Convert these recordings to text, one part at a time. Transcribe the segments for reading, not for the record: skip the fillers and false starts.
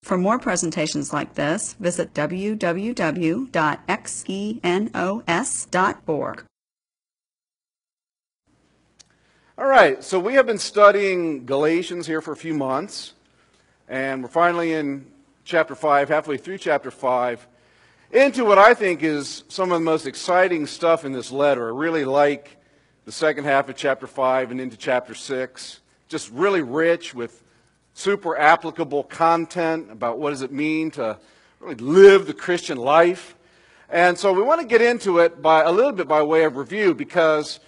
For more presentations like this, visit www.xenos.org. All right, so we have been studying Galatians here for a few months, and we're finally in chapter 5, halfway through chapter 5, into what I think is some of the most exciting stuff in this letter. I really like the second half of chapter 5 and into chapter 6. Just really rich with super applicable content about what does it mean to really live the Christian life. And so we want to get into it by a little bit by way of review, because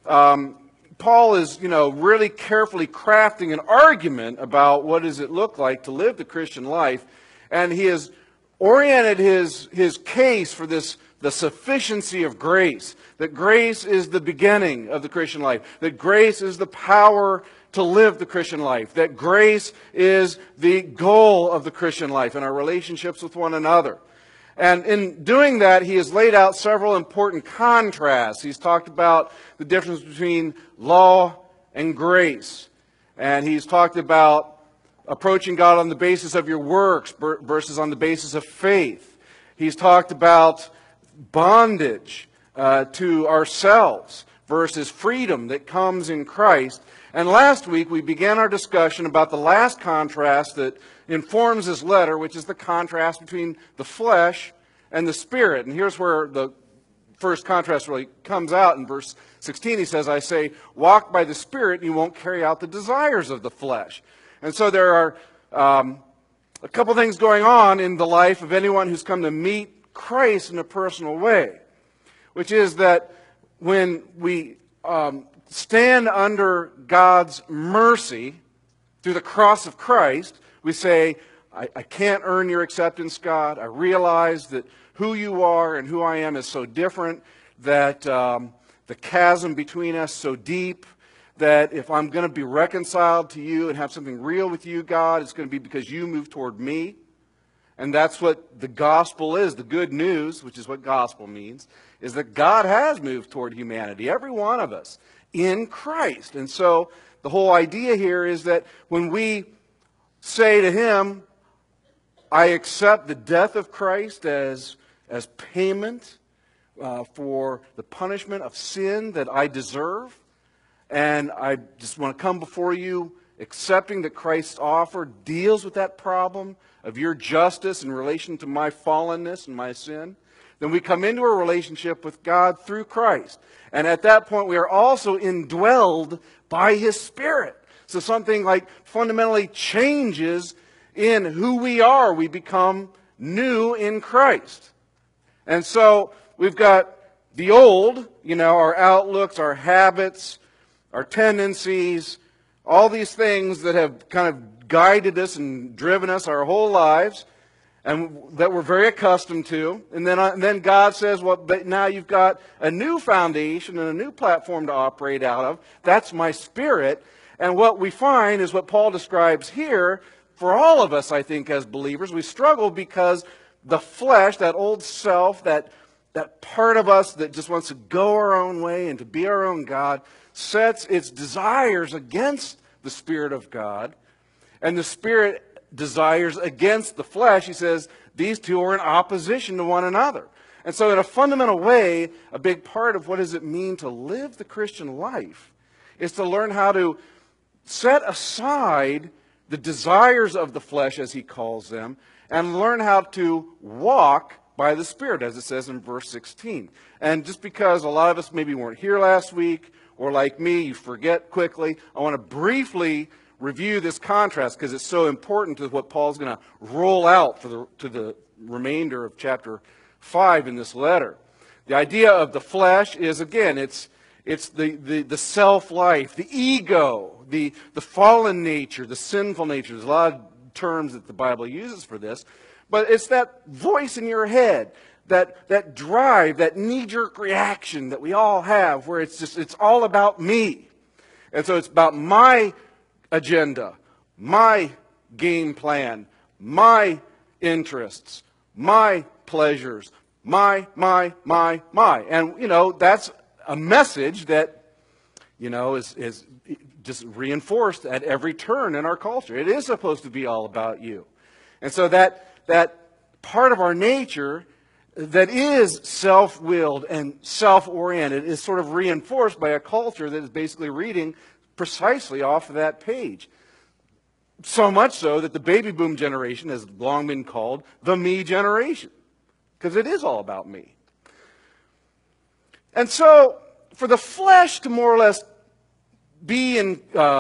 Paul is, really carefully crafting an argument about what does it look like to live the Christian life. And he has oriented his case for this, the sufficiency of grace, that grace is the beginning of the Christian life, that grace is the power to live the Christian life, that grace is the goal of the Christian life and our relationships with one another. And in doing that, he has laid out several important contrasts. He's talked about the difference between law and grace. And he's talked about approaching God on the basis of your works versus on the basis of faith. He's talked about bondage to ourselves versus freedom that comes in Christ. And last week we began our discussion about the last contrast that informs this letter, which is the contrast between the flesh and the Spirit. And here's where the first contrast really comes out. In verse 16 he says, I say, walk by the Spirit and you won't carry out the desires of the flesh. And so there are a couple things going on in the life of anyone who's come to meet Christ in a personal way, which is that when we stand under God's mercy through the cross of Christ, we say, I can't earn your acceptance, God. I realize that who you are and who I am is so different, that the chasm between us so deep, that if I'm going to be reconciled to you and have something real with you, God, it's going to be because you move toward me. And that's what the gospel is. The good news, which is what gospel means, is that God has moved toward humanity, every one of us, in Christ. And so the whole idea here is that when we say to him, I accept the death of Christ as payment for the punishment of sin that I deserve, and I just want to come before you accepting that Christ's offer deals with that problem of your justice in relation to my fallenness and my sin, then we come into a relationship with God through Christ. And at that point we are also indwelled by his Spirit. So something like fundamentally changes in who we are. We become new in Christ. And so we've got the old, our outlooks, our habits, our tendencies, all these things that have kind of guided us and driven us our whole lives, and that we're very accustomed to. And then God says, well, but now you've got a new foundation and a new platform to operate out of. That's my Spirit. And what we find is what Paul describes here. For all of us, I think, as believers, we struggle because the flesh, that old self, that part of us that just wants to go our own way and to be our own God, sets its desires against the Spirit of God. And the Spirit desires against the flesh. He says these two are in opposition to one another. And so in a fundamental way, a big part of what does it mean to live the Christian life is to learn how to set aside the desires of the flesh, as he calls them, and learn how to walk by the Spirit, as it says in verse 16. And just because a lot of us maybe weren't here last week, or like me, you forget quickly, I want to briefly review this contrast because it's so important to what Paul's going to roll out to the remainder of chapter 5 in this letter. The idea of the flesh is, again, it's the self-life, the ego, the fallen nature, the sinful nature. There's a lot of terms that the Bible uses for this. But it's that voice in your head, that drive, that knee-jerk reaction that we all have where it's all about me. And so it's about my agenda, my game plan, my interests, my pleasures, my. And, that's a message that, is just reinforced at every turn in our culture. It is supposed to be all about you. And so that part of our nature that is self-willed and self-oriented is sort of reinforced by a culture that is basically reading precisely off of that page. So much so that the baby boom generation has long been called the me generation, because it is all about me. And so for the flesh to more or less be in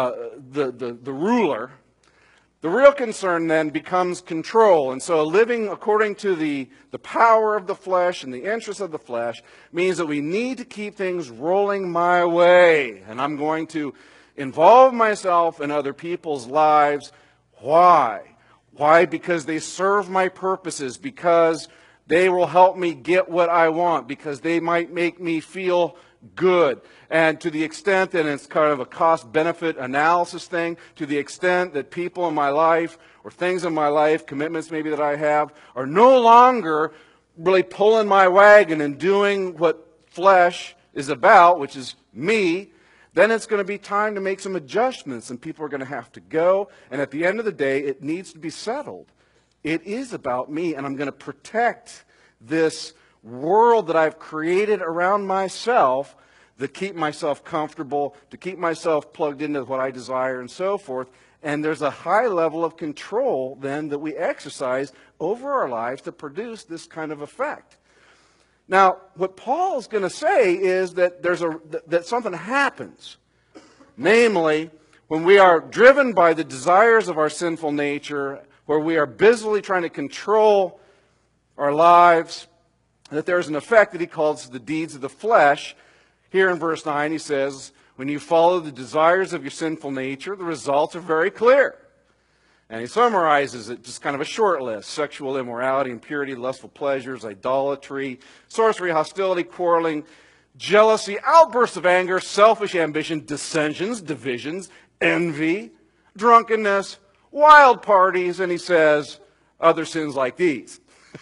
the ruler, the real concern then becomes control. And so living according to the power of the flesh and the interests of the flesh means that we need to keep things rolling my way. And I'm going to involve myself in other people's lives. Why? Why? Because they serve my purposes, because they will help me get what I want, because they might make me feel good. And to the extent that it's kind of a cost-benefit analysis thing, to the extent that people in my life or things in my life, commitments maybe that I have, are no longer really pulling my wagon and doing what flesh is about, which is me, then it's going to be time to make some adjustments, and people are going to have to go. And at the end of the day, it needs to be settled. It is about me, and I'm going to protect this world that I've created around myself, to keep myself comfortable, to keep myself plugged into what I desire and so forth. And there's a high level of control then that we exercise over our lives to produce this kind of effect. Now, what Paul's going to say is that that something happens. Namely, when we are driven by the desires of our sinful nature, where we are busily trying to control our lives, that there's an effect that he calls the deeds of the flesh. Here in verse 9 he says, when you follow the desires of your sinful nature, the results are very clear. And he summarizes it, just kind of a short list: sexual immorality, impurity, lustful pleasures, idolatry, sorcery, hostility, quarreling, jealousy, outbursts of anger, selfish ambition, dissensions, divisions, envy, drunkenness, wild parties, and he says, other sins like these.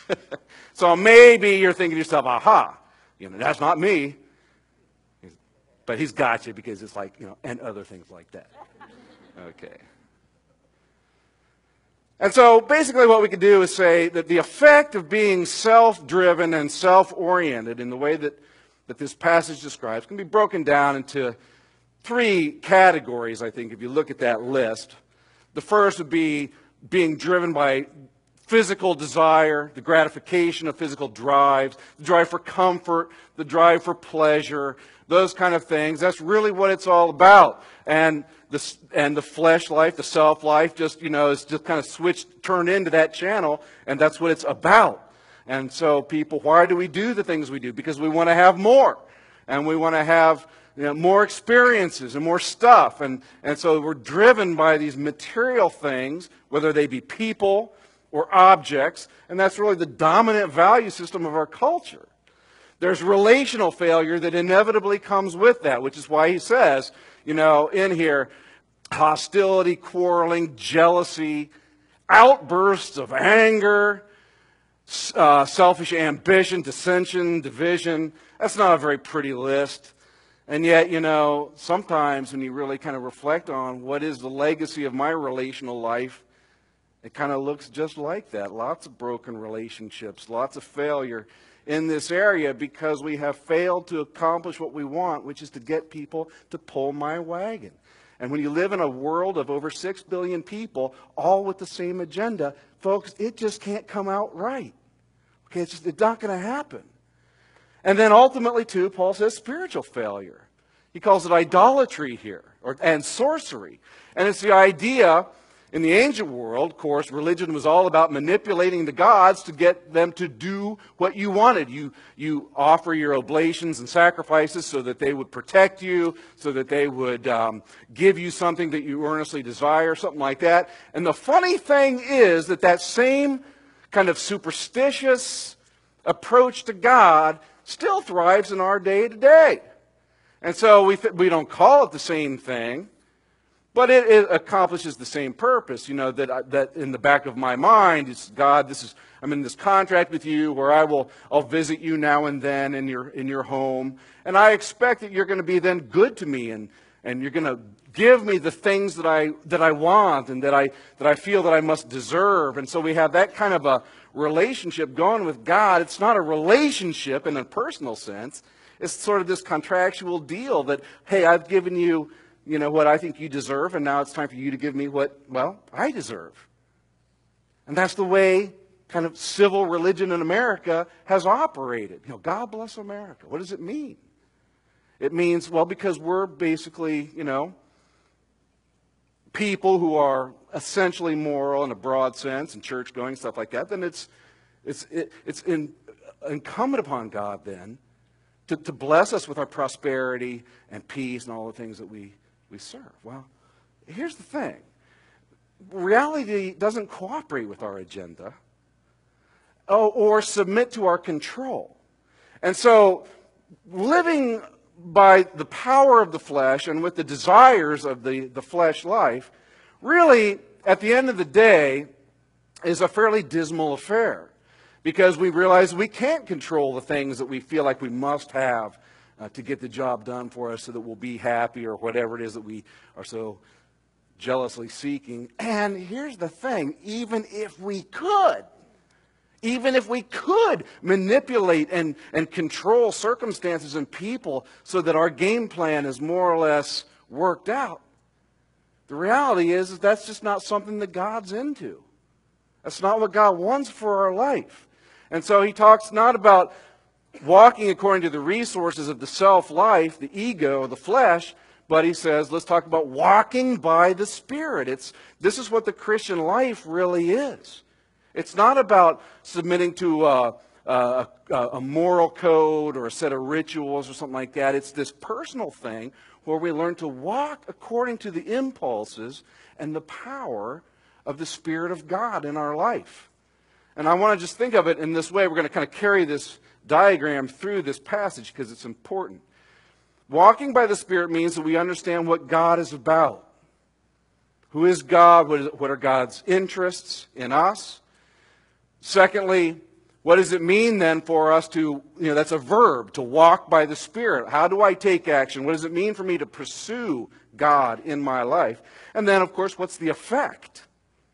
So maybe you're thinking to yourself, aha, that's not me. But he's got you, because it's like, and other things like that. Okay. And so basically what we could do is say that the effect of being self-driven and self-oriented in the way that this passage describes can be broken down into three categories, I think, if you look at that list. The first would be being driven by physical desire, the gratification of physical drives, the drive for comfort, the drive for pleasure, those kind of things. That's really what it's all about. And the flesh life, the self life, is just kind of turned into that channel, and that's what it's about. And so people, why do we do the things we do? Because we want to have more, and we want to have more experiences and more stuff. And so we're driven by these material things, whether they be people or objects, and that's really the dominant value system of our culture. There's relational failure that inevitably comes with that, which is why he says, in here, hostility, quarreling, jealousy, outbursts of anger, selfish ambition, dissension, division. That's not a very pretty list. And yet, sometimes when you really kind of reflect on what is the legacy of my relational life, it kind of looks just like that. Lots of broken relationships, lots of failure in this area because we have failed to accomplish what we want, which is to get people to pull my wagon. And when you live in a world of over 6 billion people, all with the same agenda, folks, it just can't come out right. Okay, it's not going to happen. And then ultimately, too, Paul says spiritual failure. He calls it idolatry here, and sorcery. And it's the idea, in the ancient world, of course, religion was all about manipulating the gods to get them to do what you wanted. You offer your oblations and sacrifices so that they would protect you, so that they would give you something that you earnestly desire, something like that. And the funny thing is that same kind of superstitious approach to God still thrives in our day to day. And so we don't call it the same thing, but it accomplishes the same purpose, that in the back of my mind, it's God, I'm in this contract with you where I'll visit you now and then in your home, and I expect that you're going to be then good to me and and you're going to give me the things that I want and that I feel that I must deserve. And so we have that kind of a relationship going with God. It's not a relationship in a personal sense. It's sort of this contractual deal that, hey, I've given you, what I think you deserve, and now it's time for you to give me what, well, I deserve. And that's the way kind of civil religion in America has operated. God bless America. What does it mean? It means, well, because we're basically, people who are essentially moral in a broad sense and church-going, stuff like that, then it's incumbent upon God then to bless us with our prosperity and peace and all the things that we serve. Well, here's the thing. Reality doesn't cooperate with our agenda or submit to our control. And so living by the power of the flesh and with the desires of the flesh life, really, at the end of the day, is a fairly dismal affair. Because we realize we can't control the things that we feel like we must have to get the job done for us so that we'll be happy or whatever it is that we are so jealously seeking. And here's the thing, even if we could manipulate and control circumstances and people so that our game plan is more or less worked out, the reality is that's just not something that God's into. That's not what God wants for our life. And so he talks not about walking according to the resources of the self-life, the ego, the flesh, but he says, let's talk about walking by the Spirit. This is what the Christian life really is. It's not about submitting to a moral code or a set of rituals or something like that. It's this personal thing where we learn to walk according to the impulses and the power of the Spirit of God in our life. And I want to just think of it in this way. We're going to kind of carry this diagram through this passage because it's important. Walking by the Spirit means that we understand what God is about. Who is God? What are God's interests in us? Secondly, what does it mean then for us to, that's a verb, to walk by the Spirit. How do I take action? What does it mean for me to pursue God in my life? And then, of course, what's the effect?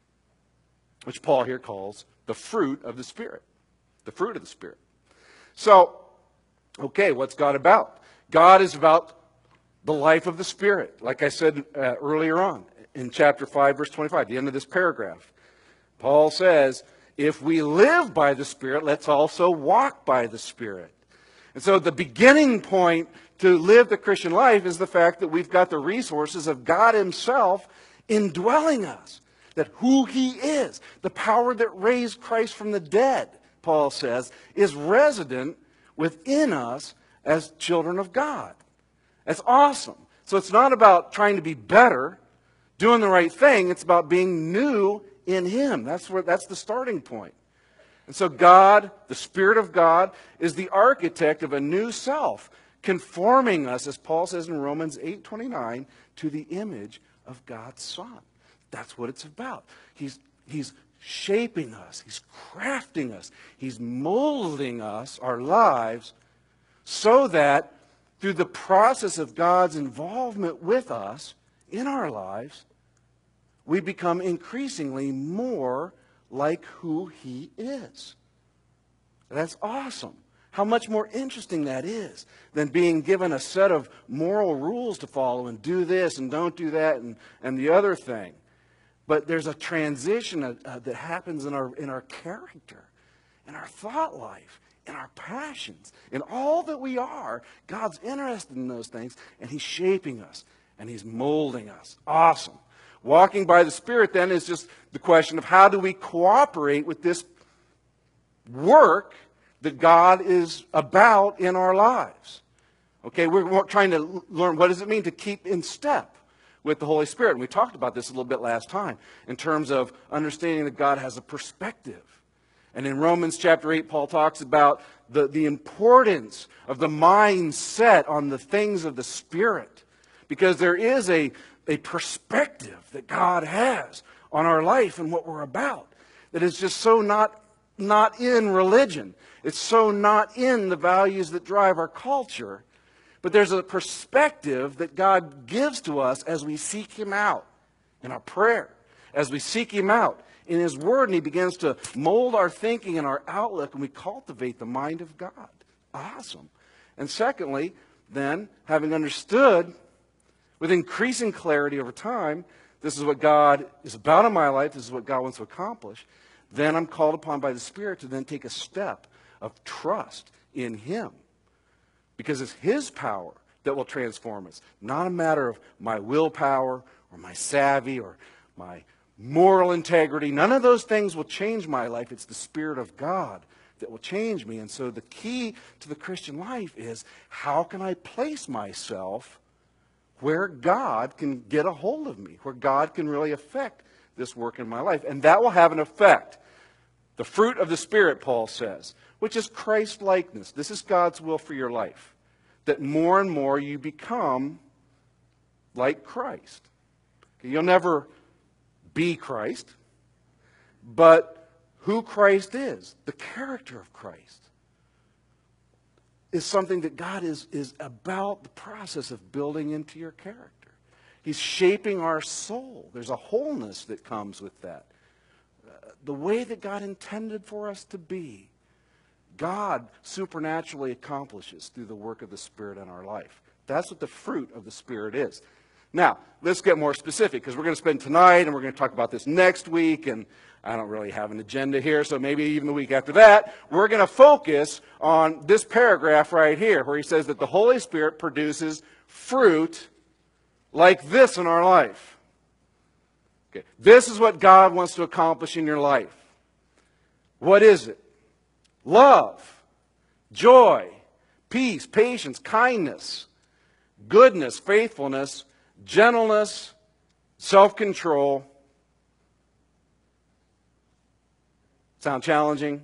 Which Paul here calls the fruit of the Spirit. The fruit of the Spirit. So, okay, what's God about? God is about the life of the Spirit. Like I said earlier on in chapter 5, verse 25, the end of this paragraph. Paul says, if we live by the Spirit, let's also walk by the Spirit. And so the beginning point to live the Christian life is the fact that we've got the resources of God Himself indwelling us. That who He is, the power that raised Christ from the dead, Paul says, is resident within us as children of God. That's awesome. So it's not about trying to be better, doing the right thing. It's about being new in Him. That's the starting point. And so God, the Spirit of God, is the architect of a new self, conforming us, as Paul says in Romans 8:29, to the image of God's Son. That's what it's about. He's shaping us. He's crafting us. He's molding us, our lives, so that through the process of God's involvement with us in our lives, we become increasingly more like who He is. That's awesome. How much more interesting that is than being given a set of moral rules to follow and do this and don't do that and the other thing. But there's a transition that happens in our character, in our thought life, in our passions, in all that we are. God's interested in those things, and He's shaping us, and He's molding us. Awesome. Walking by the Spirit, then, is just the question of how do we cooperate with this work that God is about in our lives. Okay, we're trying to learn what does it mean to keep in step with the Holy Spirit. And we talked about this a little bit last time in terms of understanding that God has a perspective. And in Romans chapter 8, Paul talks about the importance of the mind set on the things of the Spirit. Because there is a perspective that God has on our life and what we're about that is just so not in religion. It's so not in the values that drive our culture. But there's a perspective that God gives to us as we seek Him out in our prayer, as we seek Him out in His Word, and He begins to mold our thinking and our outlook, and we cultivate the mind of God. Awesome. And secondly, then, having understood with increasing clarity over time, this is what God is about in my life, this is what God wants to accomplish, then I'm called upon by the Spirit to then take a step of trust in Him. Because it's His power that will transform us, not a matter of my willpower or my savvy or my moral integrity. None of those things will change my life. It's the Spirit of God that will change me. And so the key to the Christian life is, how can I place myself where God can get a hold of me, where God can really affect this work in my life? And that will have an effect. The fruit of the Spirit, Paul says, which is Christ-likeness. This is God's will for your life, that more and more you become like Christ. You'll never be Christ, but who Christ is, the character of Christ, is something that God is about the process of building into your character. He's shaping our soul. There's a wholeness that comes with that. The way that God intended for us to be, God supernaturally accomplishes through the work of the Spirit in our life. That's what the fruit of the Spirit is. Now, let's get more specific, because we're going to spend tonight and we're going to talk about this next week, and I don't really have an agenda here, so maybe even the week after that, we're going to focus on this paragraph right here, where he says that the Holy Spirit produces fruit like this in our life. Okay, this is what God wants to accomplish in your life. What is it? Love, joy, peace, patience, kindness, goodness, faithfulness, gentleness, self-control. Sound challenging?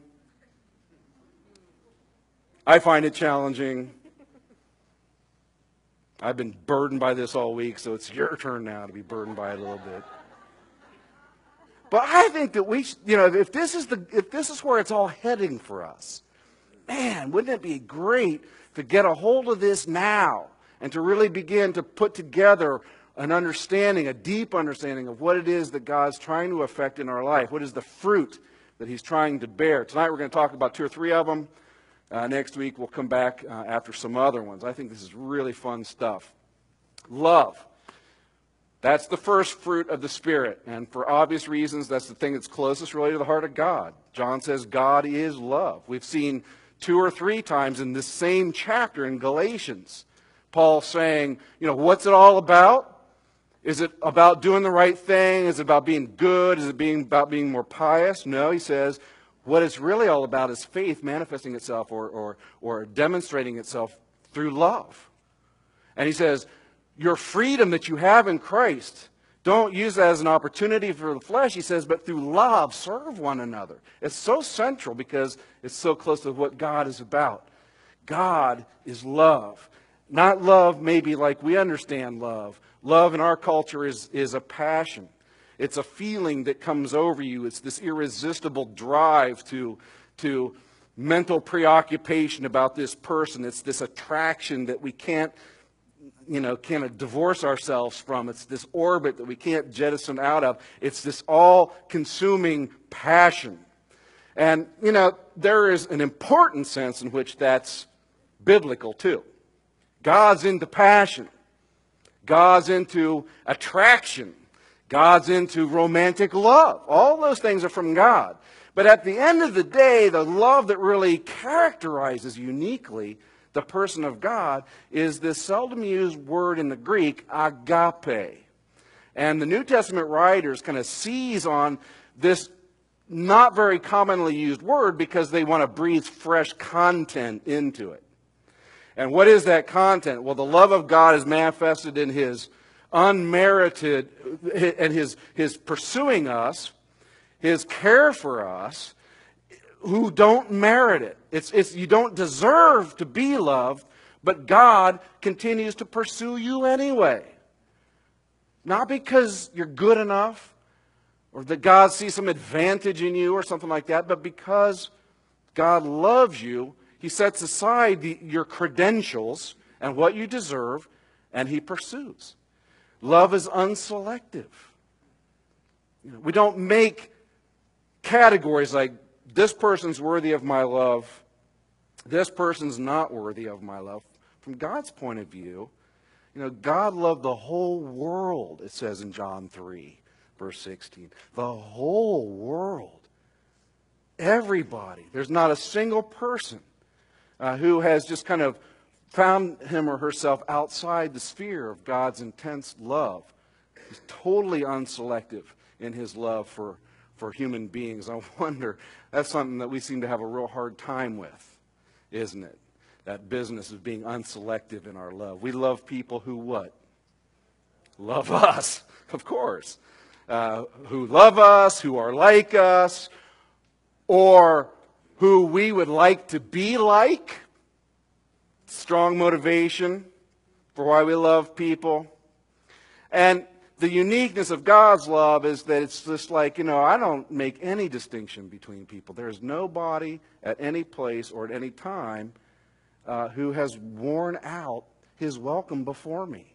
I find it challenging. I've been burdened by this all week, so it's your turn now to be burdened by it a little bit. But I think that we, if this is where it's all heading for us, man, wouldn't it be great to get a hold of this now and to really begin to put together an understanding, a deep understanding of what it is that God's trying to affect in our life. What is the fruit that He's trying to bear? Tonight we're going to talk about 2 or 3 of them. Next week we'll come back after some other ones. I think this is really fun stuff. Love. That's the first fruit of the Spirit. And for obvious reasons, that's the thing that's closest really to the heart of God. John says God is love. We've seen 2 or 3 times in this same chapter in Galatians, Paul saying, what's it all about? Is it about doing the right thing? Is it about being good? Is it about being more pious? No, he says, what it's really all about is faith manifesting itself or demonstrating itself through love. And he says, your freedom that you have in Christ, don't use that as an opportunity for the flesh, he says, but through love, serve one another. It's so central because it's so close to what God is about. God is love. Not love maybe like we understand love. Love in our culture is a passion. It's a feeling that comes over you. It's this irresistible drive to mental preoccupation about this person. It's this attraction that we can't divorce ourselves from. It's this orbit that we can't jettison out of. It's this all-consuming passion. And, there is an important sense in which that's biblical too. God's into passion. God's into attraction. God's into romantic love. All those things are from God. But at the end of the day, the love that really characterizes uniquely the person of God is this seldom used word in the Greek, agape. And the New Testament writers kind of seize on this not very commonly used word because they want to breathe fresh content into it. And what is that content? Well, the love of God is manifested in His unmerited, and His pursuing us, His care for us, who don't merit it. You don't deserve to be loved, but God continues to pursue you anyway. Not because you're good enough, or that God sees some advantage in you or something like that, but because God loves you, He sets aside your credentials and what you deserve, and he pursues. Love is unselective. We don't make categories like, this person's worthy of my love, this person's not worthy of my love. From God's point of view, God loved the whole world, it says in John 3, verse 16. The whole world. Everybody. There's not a single person who has just kind of found him or herself outside the sphere of God's intense love. He's totally unselective in his love for human beings. I wonder, that's something that we seem to have a real hard time with, isn't it? That business of being unselective in our love. We love people who what? Love us, of course. Who love us, who are like us, or who we would like to be like. Strong motivation for why we love people. And the uniqueness of God's love is that it's just like, I don't make any distinction between people. There's nobody at any place or at any time who has worn out his welcome before me.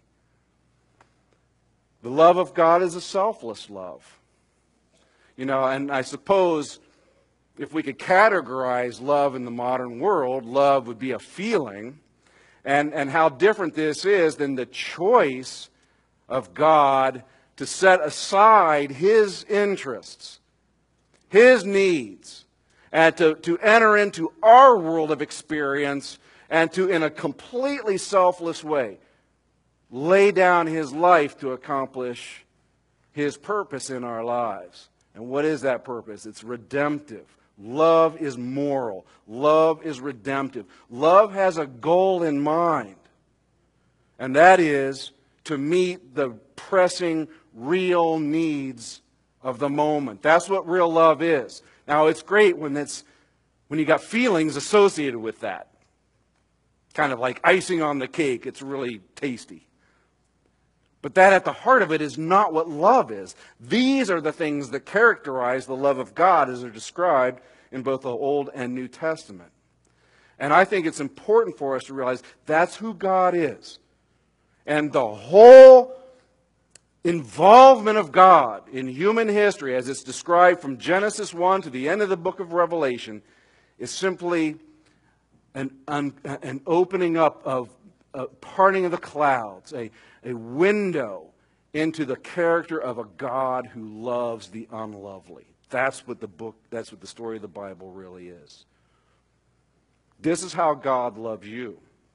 The love of God is a selfless love. And I suppose if we could categorize love in the modern world, love would be a feeling. And how different this is than the choice of God to set aside his interests, his needs, and to enter into our world of experience and to, in a completely selfless way, lay down his life to accomplish his purpose in our lives. And what is that purpose? It's redemptive. Love is moral. Love is redemptive. Love has a goal in mind, and that is to meet the pressing, real needs of the moment. That's what real love is. Now, it's great when you got feelings associated with that. Kind of like icing on the cake. It's really tasty. But that at the heart of it is not what love is. These are the things that characterize the love of God as they're described in both the Old and New Testament. And I think it's important for us to realize that's who God is. And the whole involvement of God in human history, as it's described from Genesis 1 to the end of the book of Revelation, is simply an opening up of a parting of the clouds, a window into the character of a God who loves the unlovely. That's what the story of the Bible really is. This is how God loves you.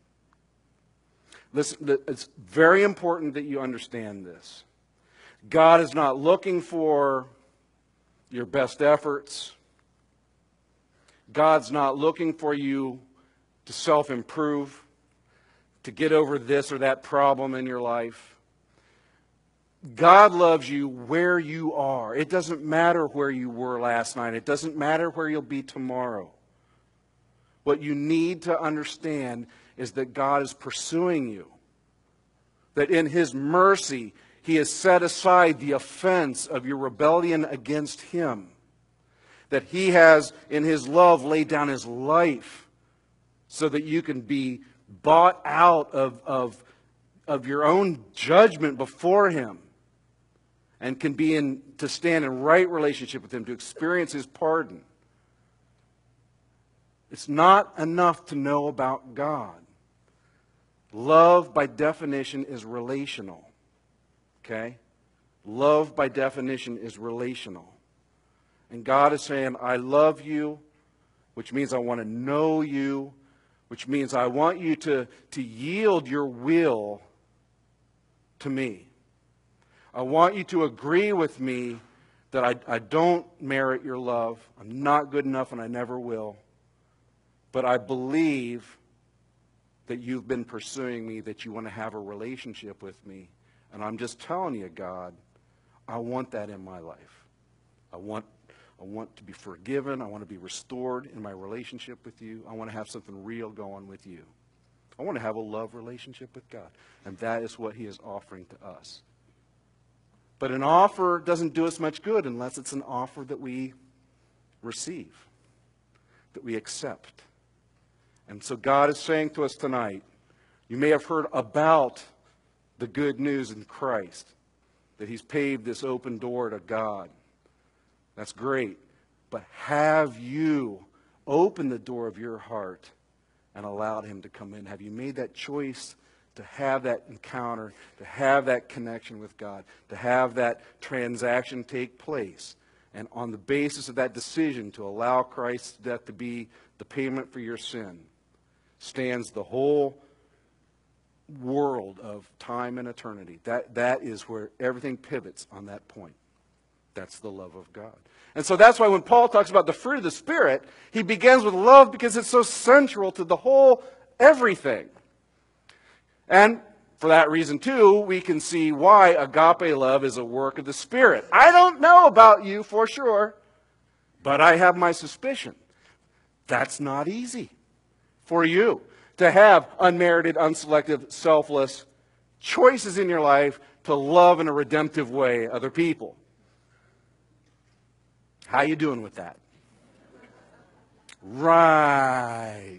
Listen, it's very important that you understand this. God is not looking for your best efforts. God's not looking for you to self-improve, to get over this or that problem in your life. God loves you where you are. It doesn't matter where you were last night. It doesn't matter where you'll be tomorrow. What you need to understand is that God is pursuing you. That in his mercy, he has set aside the offense of your rebellion against him. That he has, in his love, laid down his life so that you can be bought out of your own judgment before him and can be to stand in right relationship with him, to experience his pardon. It's not enough to know about God. Love, by definition, is relational. Okay? Love, by definition, is relational. And God is saying, I love you, which means I want to know you, which means I want you to yield your will to me. I want you to agree with me that I don't merit your love. I'm not good enough and I never will. But I believe that you've been pursuing me, that you want to have a relationship with me. And I'm just telling you, God, I want that in my life. I want to be forgiven. I want to be restored in my relationship with you. I want to have something real going with you. I want to have a love relationship with God. And that is what he is offering to us. But an offer doesn't do us much good unless it's an offer that we receive, that we accept. And so God is saying to us tonight, You may have heard about the good news in Christ, that he's paved this open door to God. That's great. But have you opened the door of your heart and allowed him to come in? Have you made that choice to have that encounter, to have that connection with God, to have that transaction take place? And on the basis of that decision to allow Christ's death to be the payment for your sin, stands the whole world of time and eternity. That is where everything pivots on that point. That's the love of God. And so that's why when Paul talks about the fruit of the Spirit, he begins with love because it's so central to the whole everything. And for that reason, too, we can see why agape love is a work of the Spirit. I don't know about you for sure, but I have my suspicion. That's not easy for you to have unmerited, unselective, selfless choices in your life to love in a redemptive way other people. How you doing with that? Right.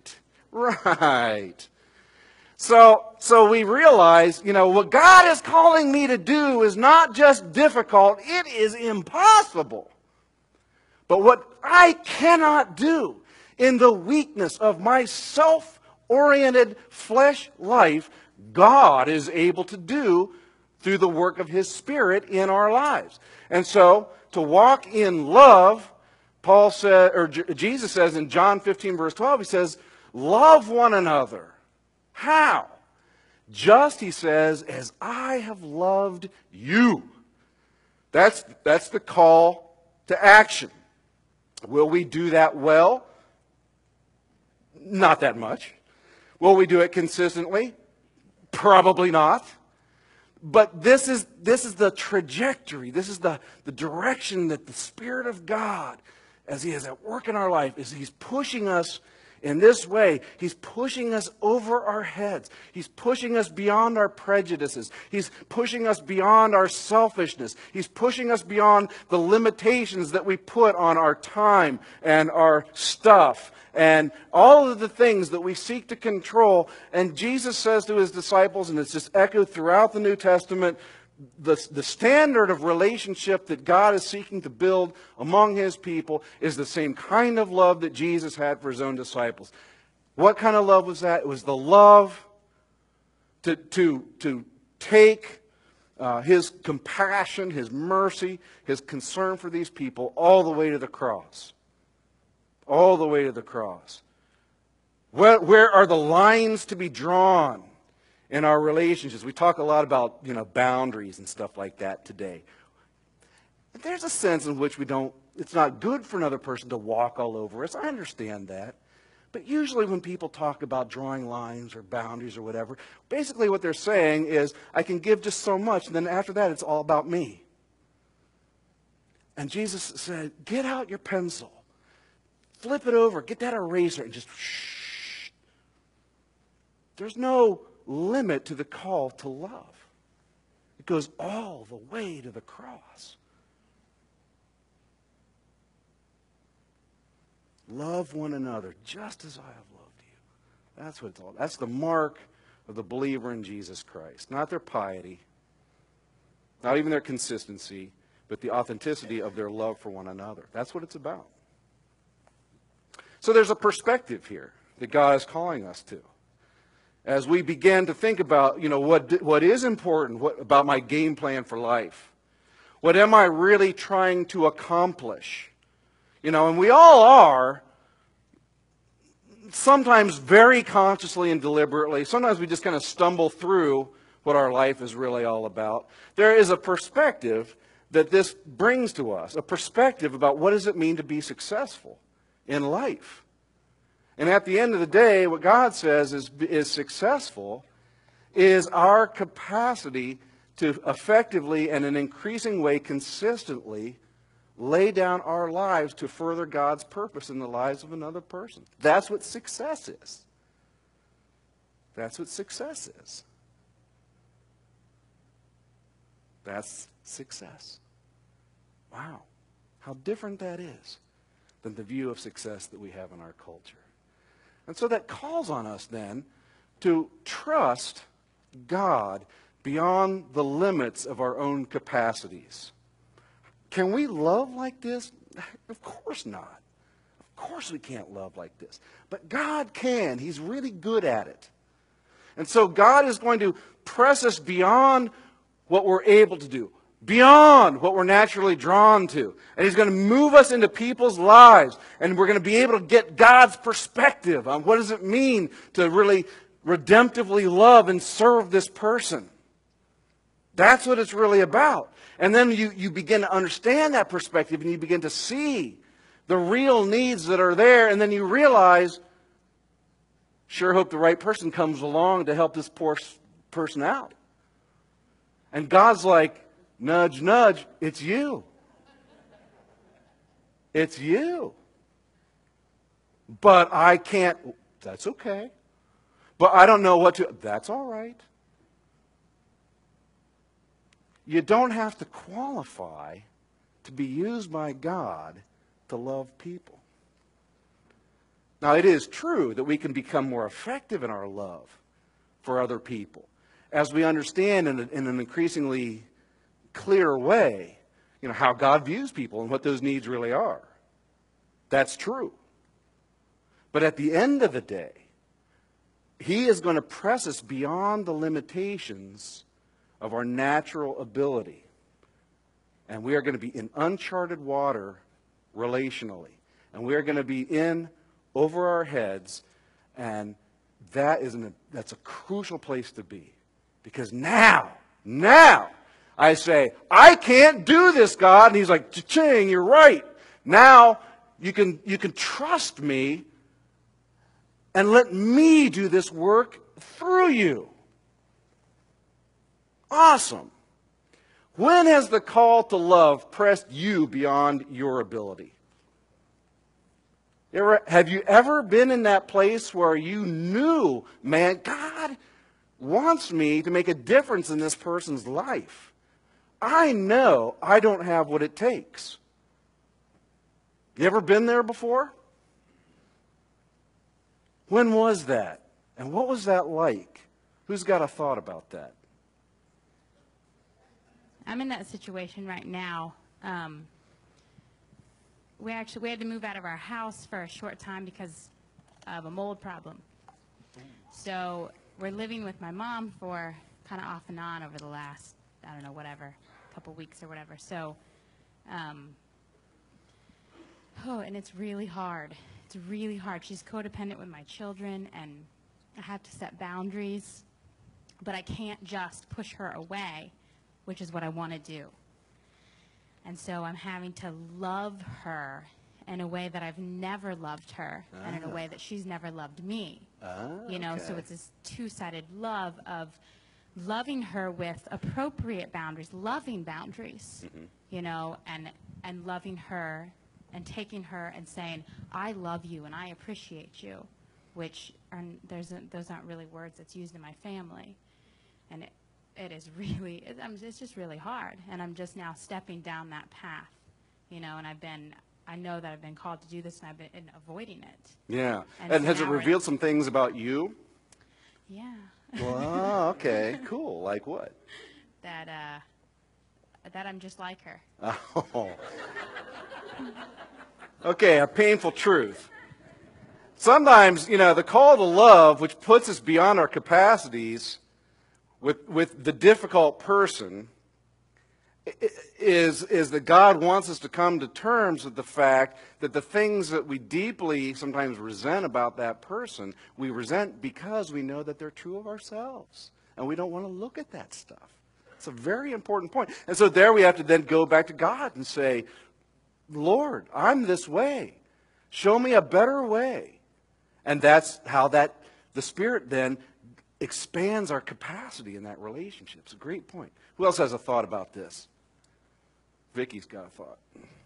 So we realize, what God is calling me to do is not just difficult, it is impossible. But what I cannot do in the weakness of my self-oriented flesh life, God is able to do through the work of his Spirit in our lives. And so, to walk in love, Jesus says in John 15, verse 12, he says, love one another. How? Just, he says, as I have loved you. That's the call to action. Will we do that well? Not that much. Will we do it consistently? Probably not. But this is the trajectory. This is the direction that the Spirit of God, as he is at work in our life, is he's pushing us in this way. He's pushing us over our heads. He's pushing us beyond our prejudices. He's pushing us beyond our selfishness. He's pushing us beyond the limitations that we put on our time and our stuff and all of the things that we seek to control. And Jesus says to his disciples, and it's just echoed throughout the New Testament, the standard of relationship that God is seeking to build among his people is the same kind of love that Jesus had for his own disciples. What kind of love was that? It was the love to take his compassion, his mercy, his concern for these people all the way to the cross. All the way to the cross. Where are the lines to be drawn in our relationships? We talk a lot about, boundaries and stuff like that today. But there's a sense in which it's not good for another person to walk all over us. I understand that. But usually when people talk about drawing lines or boundaries or whatever, basically what they're saying is, I can give just so much, and then after that it's all about me. And Jesus said, get out your pencil. Flip it over, get that eraser, and just shh. There's no limit to the call to love. It goes all the way to the cross. Love one another just as I have loved you. That's what it's all about. That's the mark of the believer in Jesus Christ. Not their piety, not even their consistency, but the authenticity of their love for one another. That's what it's about. So there's a perspective here that God is calling us to. As we begin to think about, what is important about my game plan for life. What am I really trying to accomplish? And we all are, sometimes very consciously and deliberately. Sometimes we just kind of stumble through what our life is really all about. There is a perspective that this brings to us, a perspective about what does it mean to be successful in life. And at the end of the day, what God says is successful is our capacity to effectively and in an increasing way consistently lay down our lives to further God's purpose in the lives of another person. That's what success is. That's what success is. That's success. Wow. How different that is than the view of success that we have in our culture. And so that calls on us then to trust God beyond the limits of our own capacities. Can we love like this? Of course not. Of course we can't love like this. But God can. He's really good at it. And so God is going to press us beyond what we're able to do, beyond what we're naturally drawn to. And He's going to move us into people's lives. And we're going to be able to get God's perspective on what does it mean to really redemptively love and serve this person. That's what it's really about. And then you begin to understand that perspective and you begin to see the real needs that are there. And then you realize, sure hope the right person comes along to help this poor person out. And God's like, nudge, nudge, it's you. It's you. But I can't, that's okay. But I don't know what to, that's all right. You don't have to qualify to be used by God to love people. Now, it is true that we can become more effective in our love for other people as we understand in an increasingly clear way, how God views people and what those needs really are. That's true. But at the end of the day, He is going to press us beyond the limitations of our natural ability. And we are going to be in uncharted water relationally. And we are going to be in over our heads. And that's a crucial place to be. Because now, I say, I can't do this, God. And He's like, cha-ching, you're right. Now, you can trust me and let me do this work through you. Awesome. When has the call to love pressed you beyond your ability? Have you ever been in that place where you knew, man, God wants me to make a difference in this person's life? I know I don't have what it takes. You ever been there before? When was that? And what was that like? Who's got a thought about that? I'm in that situation right now. We had to move out of our house for a short time because of a mold problem. So we're living with my mom for kind of off and on over the last, couple weeks or whatever. So, and it's really hard. It's really hard. She's codependent with my children, and I have to set boundaries, but I can't just push her away, which is what I want to do. And so I'm having to love her in a way that I've never loved her, and in a way that she's never loved me. So it's this two-sided love of loving her with appropriate boundaries, loving boundaries, and loving her and taking her and saying, I love you and I appreciate you, which those aren't really words that's used in my family. And it is really, it's just really hard. And I'm just now stepping down that path, and I know that I've been called to do this, and I've been avoiding it. Yeah. And so has it revealed some things about you? Yeah. Well, okay, cool. Like what? That I'm just like her. Oh. Okay, a painful truth. Sometimes, the call to love, which puts us beyond our capacities with the difficult person, is that God wants us to come to terms with the fact that the things that we deeply sometimes resent about that person, we resent because we know that they're true of ourselves. And we don't want to look at that stuff. It's a very important point. And so there we have to then go back to God and say, Lord, I'm this way. Show me a better way. And that's how the Spirit then expands our capacity in that relationship. It's a great point. Who else has a thought about this? Vicky's got a thought.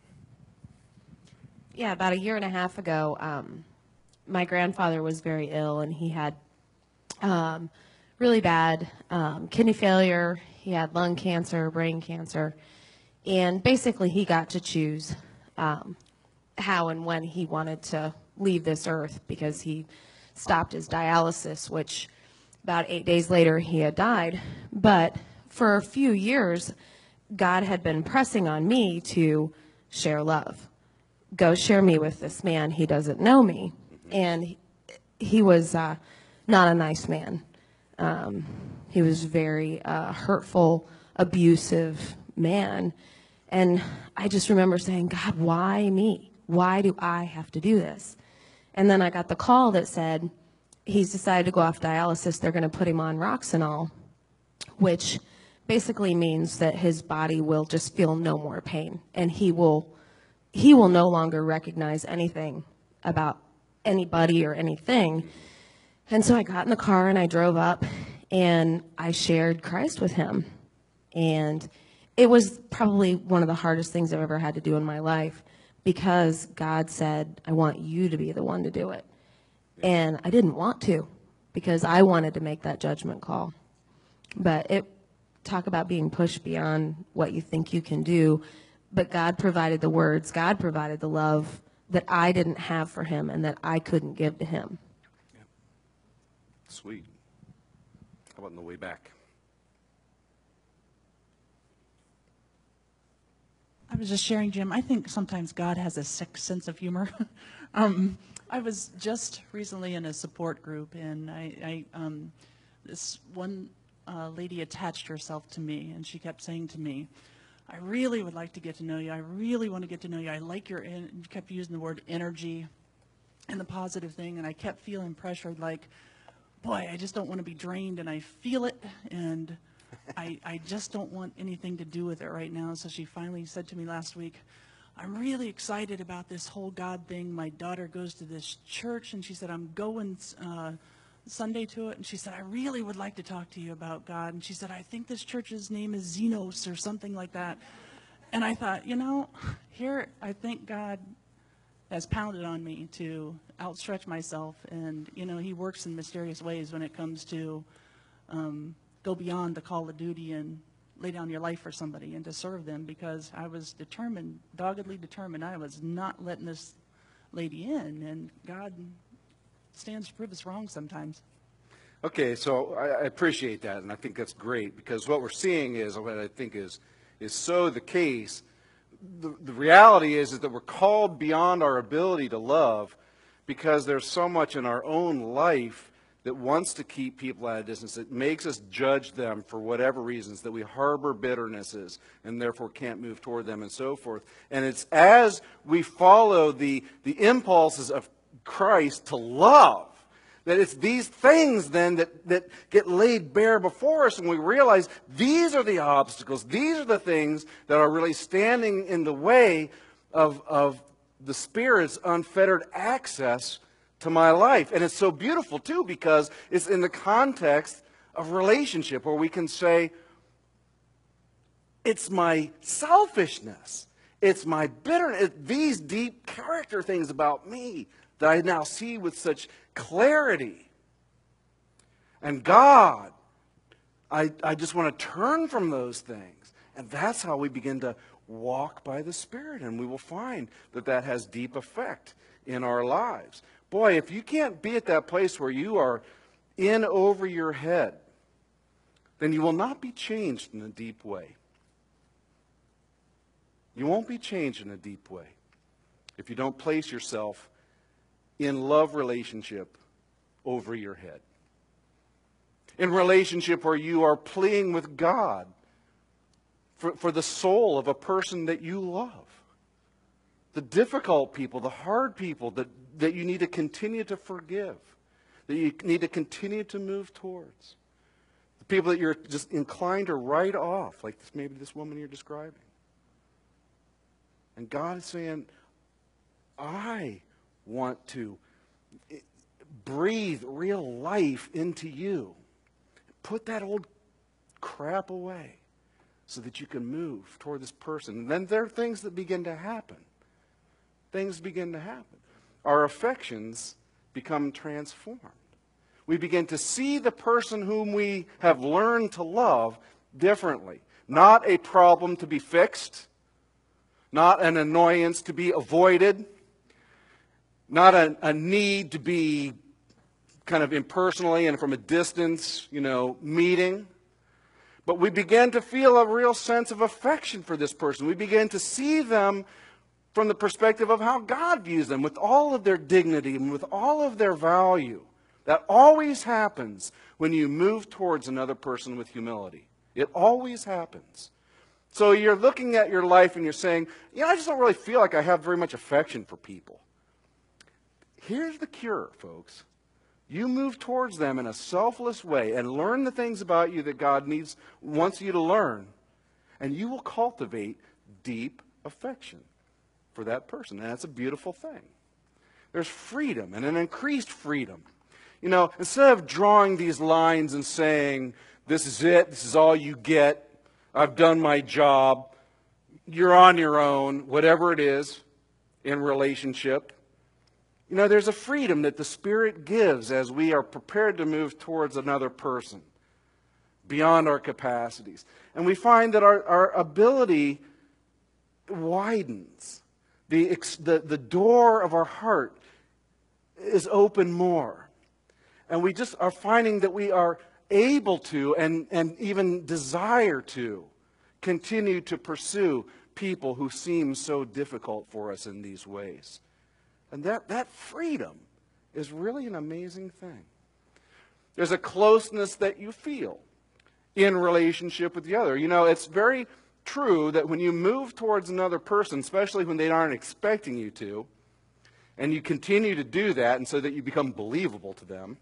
Yeah, about 1.5 years ago, my grandfather was very ill, and he had really bad kidney failure. He had lung cancer, brain cancer, and basically he got to choose how and when he wanted to leave this earth because he stopped his dialysis, which About 8 days later, he had died. But for a few years, God had been pressing on me to share love. Go share me with this man. He doesn't know me. And he was not a nice man. He was very hurtful, abusive man. And I just remember saying, God, why me? Why do I have to do this? And then I got the call that said, he's decided to go off dialysis. They're going to put him on Roxanol, which basically means that his body will just feel no more pain. And he will no longer recognize anything about anybody or anything. And so I got in the car and I drove up and I shared Christ with him. And it was probably one of the hardest things I've ever had to do in my life, because God said, I want you to be the one to do it. And I didn't want to, because I wanted to make that judgment call. But talk about being pushed beyond what you think you can do. But God provided the words, God provided the love that I didn't have for him and that I couldn't give to him. Yeah. Sweet. How about on the way back? I was just sharing, Jim, I think sometimes God has a sick sense of humor. I was just recently in a support group, and this one lady attached herself to me, and she kept saying to me, I really would like to get to know you. I really want to get to know you. I like your, and you kept using the word energy and the positive thing, and I kept feeling pressured, like, boy, I just don't want to be drained, and I feel it, and I just don't want anything to do with it right now. So she finally said to me last week, I'm really excited about this whole God thing. My daughter goes to this church, and she said, I'm going Sunday to it. And she said, I really would like to talk to you about God. And she said, I think this church's name is Xenos or something like that. And I thought, here I think God has pounded on me to outstretch myself. And, he works in mysterious ways when it comes to go beyond the call of duty and lay down your life for somebody and to serve them, because I was determined, doggedly determined, I was not letting this lady in, and God stands to prove us wrong sometimes. Okay, so I appreciate that, and I think that's great, because what we're seeing is, what I think is so the case, the reality is that we're called beyond our ability to love, because there's so much in our own life that wants to keep people at a distance, that makes us judge them for whatever reasons, that we harbor bitternesses and therefore can't move toward them and so forth. And it's as we follow the impulses of Christ to love, that it's these things then that get laid bare before us, and we realize these are the obstacles, these are the things that are really standing in the way of the Spirit's unfettered access to my life. And it's so beautiful too, because it's in the context of relationship where we can say, it's my selfishness, it's my bitterness, these deep character things about me that I now see with such clarity. And God, I just want to turn from those things. And that's how we begin to walk by the Spirit, and we will find that that has deep effect in our lives. Boy, if you can't be at that place where you are in over your head, then you will not be changed in a deep way. You won't be changed in a deep way if you don't place yourself in love relationship over your head. In relationship where you are pleading with God for the soul of a person that you love. The difficult people, the hard people that you need to continue to forgive, that you need to continue to move towards. The people that you're just inclined to write off, like maybe this woman you're describing. And God is saying, I want to breathe real life into you. Put that old crap away so that you can move toward this person. And then there are things that begin to happen. Things begin to happen. Our affections become transformed. We begin to see the person whom we have learned to love differently. Not a problem to be fixed, not an annoyance to be avoided, not a need to be kind of impersonally and from a distance, meeting. But we begin to feel a real sense of affection for this person. We begin to see them from the perspective of how God views them, with all of their dignity and with all of their value. That always happens when you move towards another person with humility. It always happens. So you're looking at your life and you're saying, I just don't really feel like I have very much affection for people. Here's the cure, folks. You move towards them in a selfless way and learn the things about you that God wants you to learn, and you will cultivate deep affection for that person. And that's a beautiful thing. There's freedom, and an increased freedom. Instead of drawing these lines and saying, this is it, this is all you get, I've done my job, you're on your own, whatever it is in relationship. There's a freedom that the Spirit gives as we are prepared to move towards another person beyond our capacities. And we find that our ability widens. The door of our heart is open more. And we just are finding that we are able to and even desire to continue to pursue people who seem so difficult for us in these ways. And that freedom is really an amazing thing. There's a closeness that you feel in relationship with the other. It's very true that when you move towards another person, especially when they aren't expecting you to, and you continue to do that, and so that you become believable to them,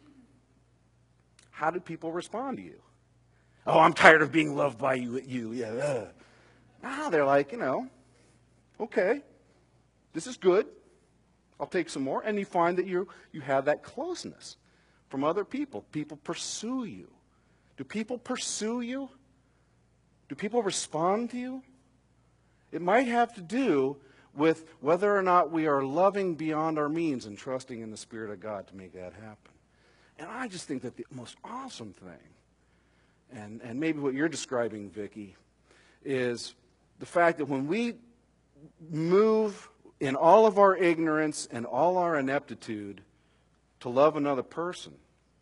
how do people respond to you? Oh, I'm tired of being loved by you. Yeah. Now they're like, okay, this is good. I'll take some more. And you find that you have that closeness from other people. People pursue you. Do people pursue you? Do people respond to you? It might have to do with whether or not we are loving beyond our means and trusting in the Spirit of God to make that happen. And I just think that the most awesome thing, and maybe what you're describing, Vicki, is the fact that when we move in all of our ignorance and all our ineptitude to love another person,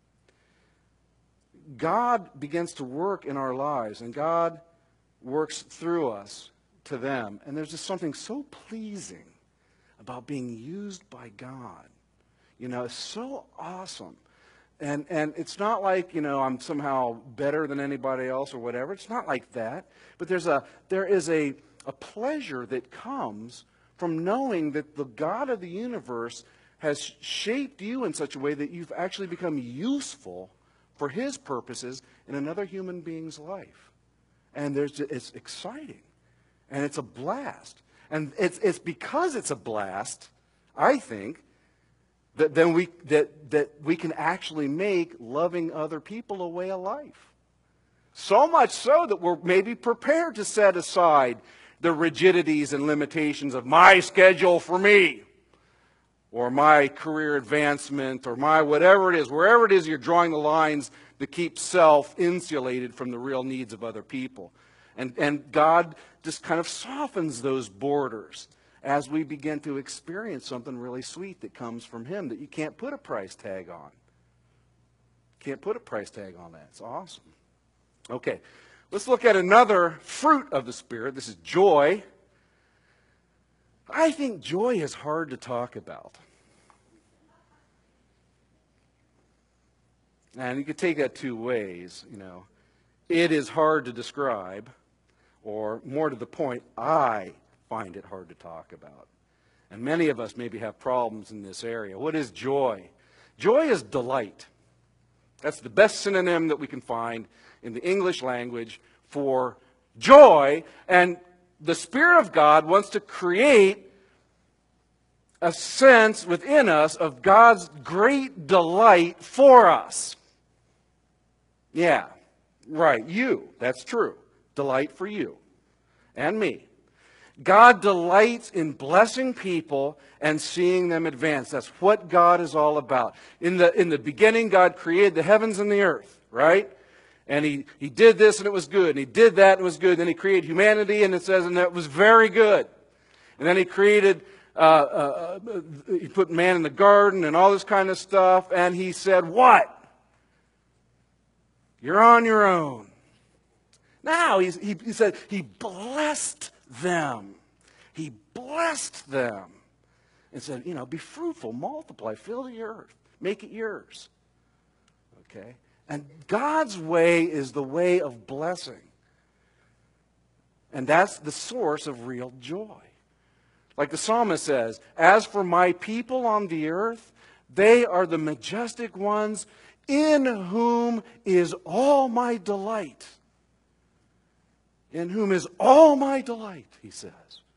God begins to work in our lives, and God works through us to them. And there's just something so pleasing about being used by God. It's so awesome. And it's not like, I'm somehow better than anybody else or whatever. It's not like that. But there is a pleasure that comes from knowing that the God of the universe has shaped you in such a way that you've actually become useful for His purposes in another human being's life. And it's exciting. And it's a blast. And it's because it's a blast, I think, that we can actually make loving other people a way of life. So much so that we're maybe prepared to set aside the rigidities and limitations of my schedule for me, or my career advancement, or my whatever it is, wherever it is you're drawing the lines that keep self insulated from the real needs of other people. And God just kind of softens those borders as we begin to experience something really sweet that comes from Him that you can't put a price tag on. Can't put a price tag on that. It's awesome. Okay, let's look at another fruit of the Spirit. This is joy. I think joy is hard to talk about. And you could take that two ways, It is hard to describe, or more to the point, I find it hard to talk about. And many of us maybe have problems in this area. What is joy? Joy is delight. That's the best synonym that we can find in the English language for joy. And the Spirit of God wants to create a sense within us of God's great delight for us. Yeah, right, you. That's true. Delight for you and me. God delights in blessing people and seeing them advance. That's what God is all about. In the beginning, God created the heavens and the earth, right? And He did this and it was good. And He did that and it was good. Then He created humanity and it says, and that was very good. And then He created he put man in the garden and all this kind of stuff, and he said, what? You're on your own. Now, he said he blessed them. He blessed them and said, be fruitful, multiply, fill the earth, make it yours. Okay? And God's way is the way of blessing. And that's the source of real joy. Like the psalmist says, as for my people on the earth, they are the majestic ones in whom is all my delight. In whom is all my delight, he says.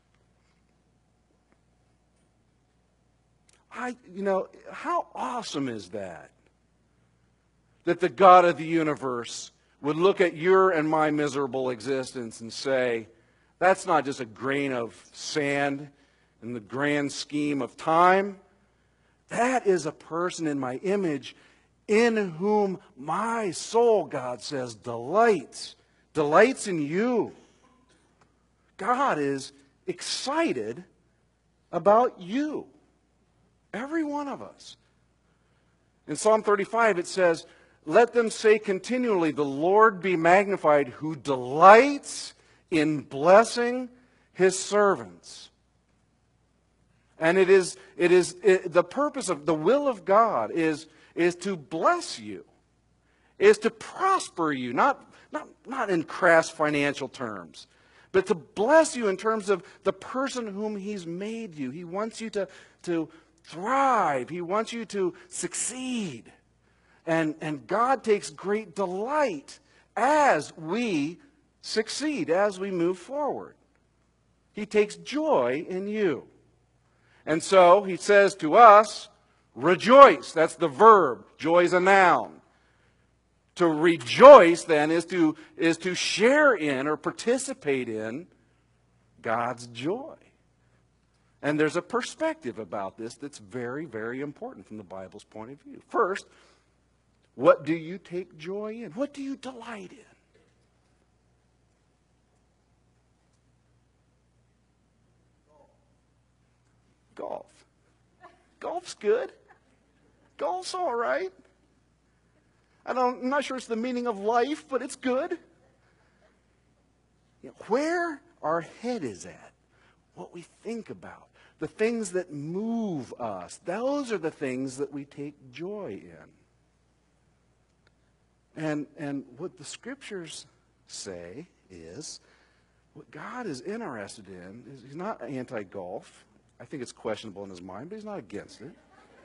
How awesome is that? That the God of the universe would look at your and my miserable existence and say, that's not just a grain of sand in the grand scheme of time. That is a person in my image in whom my soul, God says, delights. Delights in you. God is excited about you. Every one of us. In Psalm 35 it says, let them say continually, the Lord be magnified, who delights in blessing his servants. And the purpose of the will of God is to bless you, is to prosper you, not in crass financial terms, but to bless you in terms of the person whom he's made you. He wants you to thrive. He wants you to succeed. And God takes great delight as we succeed, as we move forward. He takes joy in you. And so he says to us, rejoice. That's the verb. Joy is a noun. To rejoice, then, is to share in or participate in God's joy. And there's a perspective about this that's very, very important from the Bible's point of view. First, what do you take joy in? What do you delight in? Golf. Golf's good. Golf's all right. I'm not sure it's the meaning of life, but it's good. Where our head is at, what we think about, the things that move us, those are the things that we take joy in. And what the scriptures say is, what God is interested in is he's not anti-golf. I think it's questionable in his mind, but he's not against it.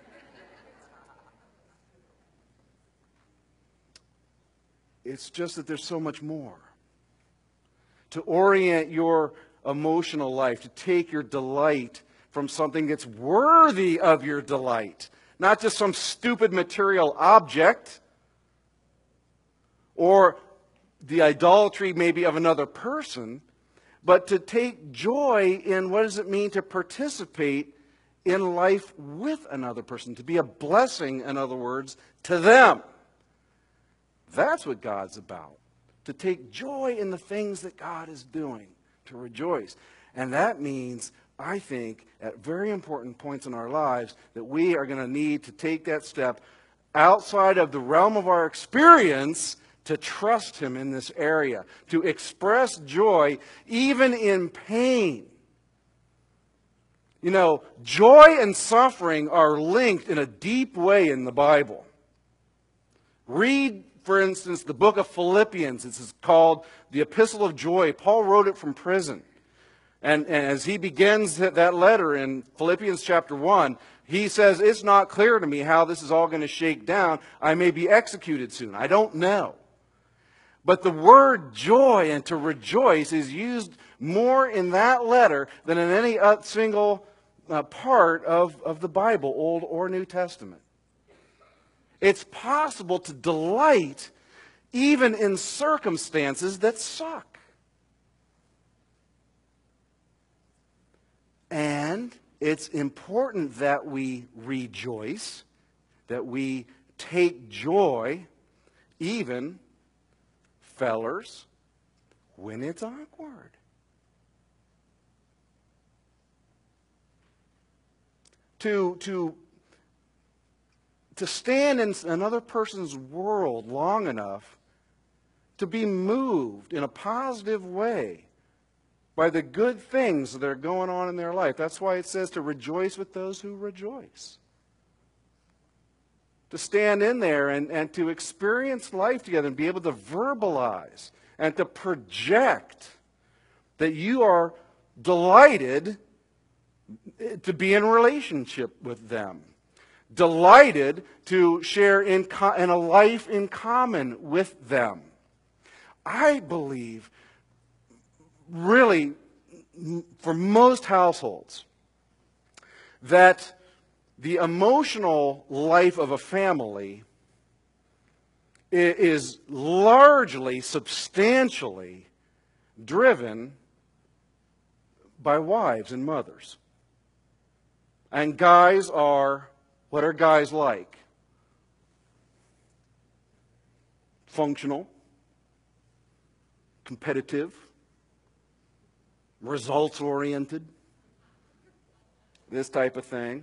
It's just that there's so much more. To orient your emotional life, to take your delight from something that's worthy of your delight, not just some stupid material object or the idolatry maybe of another person, but to take joy in what does it mean to participate in life with another person, to be a blessing, in other words, to them. That's what God's about. To take joy in the things that God is doing, to rejoice. And that means, I think, at very important points in our lives, that we are going to need to take that step outside of the realm of our experience to trust him in this area, to express joy even in pain. Joy and suffering are linked in a deep way in the Bible. Read, for instance, the book of Philippians. It's called the Epistle of Joy. Paul wrote it from prison. And as he begins that letter in Philippians chapter 1, he says, it's not clear to me how this is all going to shake down. I may be executed soon. I don't know. But the word joy and to rejoice is used more in that letter than in any single part of the Bible, Old or New Testament. It's possible to delight even in circumstances that suck. And it's important that we rejoice, that we take joy, even, fellers, when it's awkward. to stand in another person's world long enough to be moved in a positive way by the good things that are going on in their life. That's why it says to rejoice with those who rejoice. To stand in there and to experience life together and be able to verbalize and to project that you are delighted to be in relationship with them. Delighted to share in a life in common with them. I believe, really, for most households, that the emotional life of a family is largely, substantially driven by wives and mothers. And guys are, what are guys like? Functional, competitive, results-oriented, this type of thing.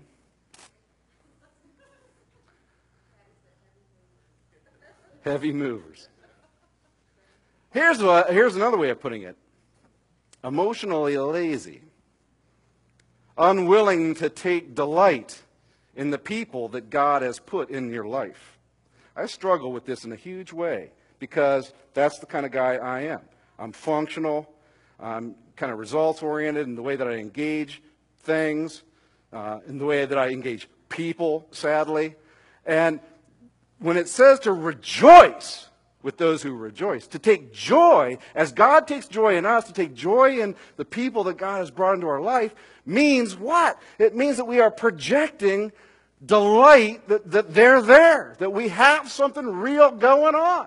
Heavy movers. Here's another way of putting it. Emotionally lazy. Unwilling to take delight in the people that God has put in your life. I struggle with this in a huge way because that's the kind of guy I am. I'm functional. I'm kind of results-oriented in the way that I engage things, in the way that I engage people, sadly. And when it says to rejoice with those who rejoice, to take joy, as God takes joy in us, to take joy in the people that God has brought into our life, means what? It means that we are projecting delight that they're there, that we have something real going on.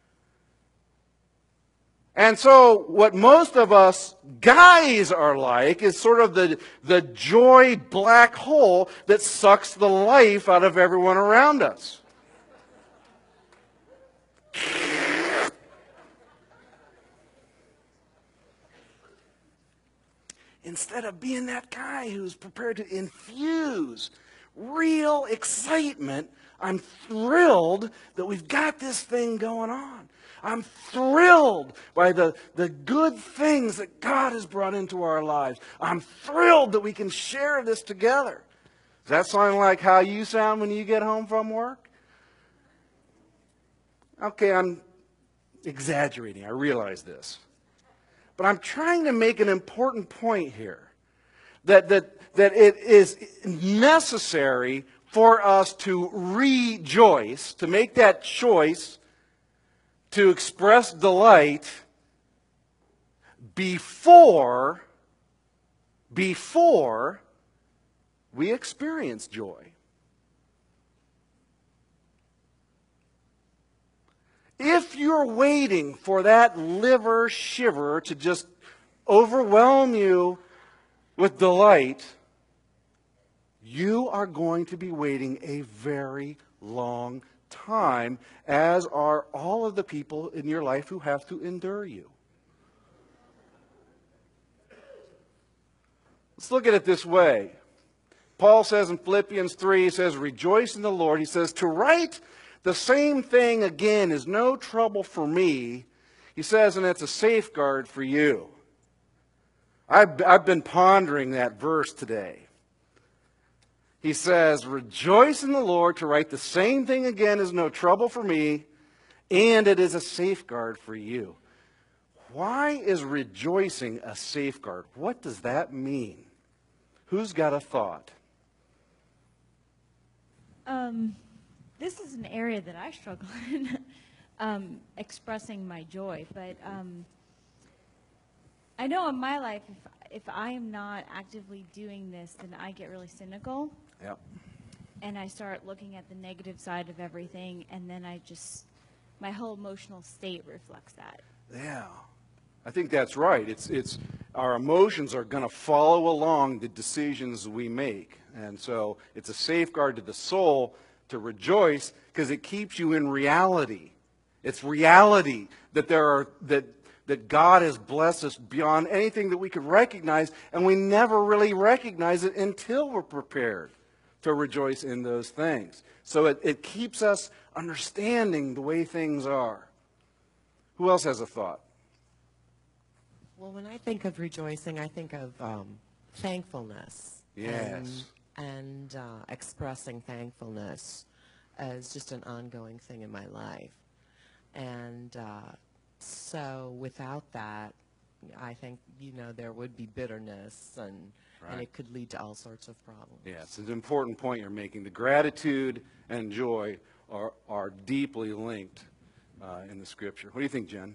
And so what most of us guys are like is sort of the joy black hole that sucks the life out of everyone around us. Instead of being that guy who's prepared to infuse real excitement, I'm thrilled that we've got this thing going on. I'm thrilled by the good things that God has brought into our lives. I'm thrilled that we can share this together. Does that sound like how you sound when you get home from work? Okay, I'm exaggerating. I realize this. But I'm trying to make an important point here. That it is necessary for us to rejoice, to make that choice, to express delight before we experience joy. If you're waiting for that liver shiver to just overwhelm you with delight, you are going to be waiting a very long time, as are all of the people in your life who have to endure you. Let's look at it this way. Paul says in Philippians 3, he says, rejoice in the Lord. He says, to write the same thing again is no trouble for me. He says, and it's a safeguard for you. I've been pondering that verse today. He says, rejoice in the Lord. To write the same thing again is no trouble for me, and it is a safeguard for you. Why is rejoicing a safeguard? What does that mean? Who's got a thought? This is an area that I struggle in, expressing my joy. But I know in my life, if I am not actively doing this, then I get really cynical. Yep. And I start looking at the negative side of everything, and then my whole emotional state reflects that. Yeah. I think that's right. It's our emotions are going to follow along the decisions we make. And so it's a safeguard to the soul to rejoice because it keeps you in reality. It's reality that that God has blessed us beyond anything that we could recognize, and we never really recognize it until we're prepared to rejoice in those things. So it keeps us understanding the way things are. Who else has a thought? Well, when I think of rejoicing, I think of thankfulness. Yes. And expressing thankfulness as just an ongoing thing in my life. And so without that, I think, there would be bitterness and it could lead to all sorts of problems. Yes, it's an important point you're making. The gratitude and joy are deeply linked in the Scripture. What do you think, Jen?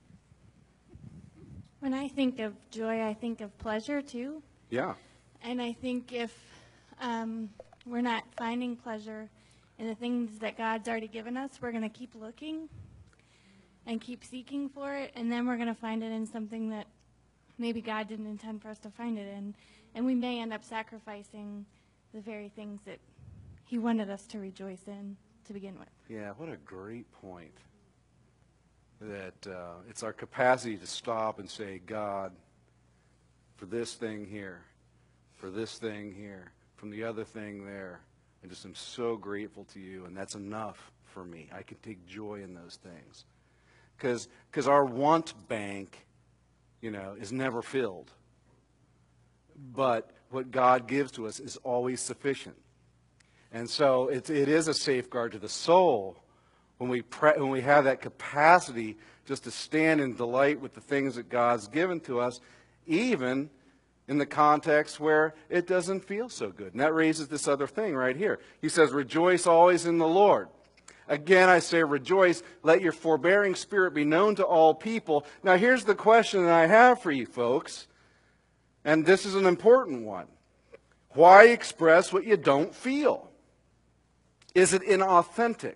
When I think of joy, I think of pleasure too. Yeah. And I think if we're not finding pleasure in the things that God's already given us, we're going to keep looking and keep seeking for it, and then we're going to find it in something that maybe God didn't intend for us to find it in. And we may end up sacrificing the very things that He wanted us to rejoice in to begin with. Yeah, what a great point. That it's our capacity to stop and say, God, for this thing here, for this thing here, from the other thing there, I just am so grateful to you, and that's enough for me. I can take joy in those things. Because our want bank, is never filled. But what God gives to us is always sufficient. And so it is a safeguard to the soul when we have that capacity just to stand in delight with the things that God's given to us, even in the context where it doesn't feel so good. And that raises this other thing right here. He says, rejoice always in the Lord. Again, I say rejoice. Let your forbearing spirit be known to all people. Now, here's the question that I have for you folks. And this is an important one. Why express what you don't feel? Is it inauthentic?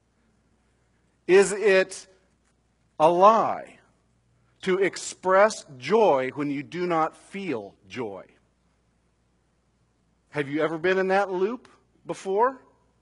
Is it a lie to express joy when you do not feel joy? Have you ever been in that loop before?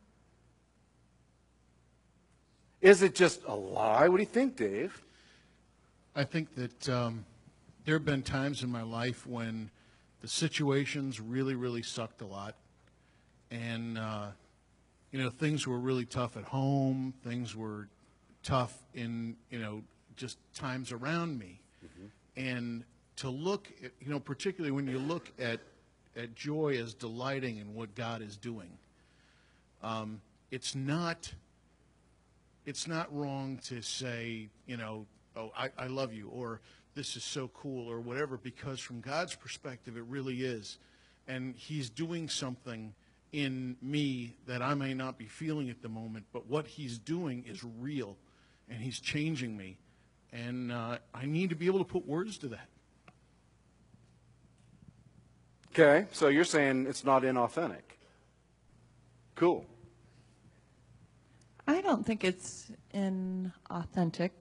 Is it just a lie? What do you think, Dave? I think that there have been times in my life when the situations really, really sucked a lot. And, things were really tough at home. Things were tough in, just times around me. Mm-hmm. And to look, particularly when you look at joy as delighting in what God is doing, it's not wrong to say, oh, I love you, or this is so cool, or whatever, because from God's perspective, it really is. And He's doing something in me that I may not be feeling at the moment, but what He's doing is real, and He's changing me. And I need to be able to put words to that. Okay, so you're saying it's not inauthentic. Cool. I don't think it's inauthentic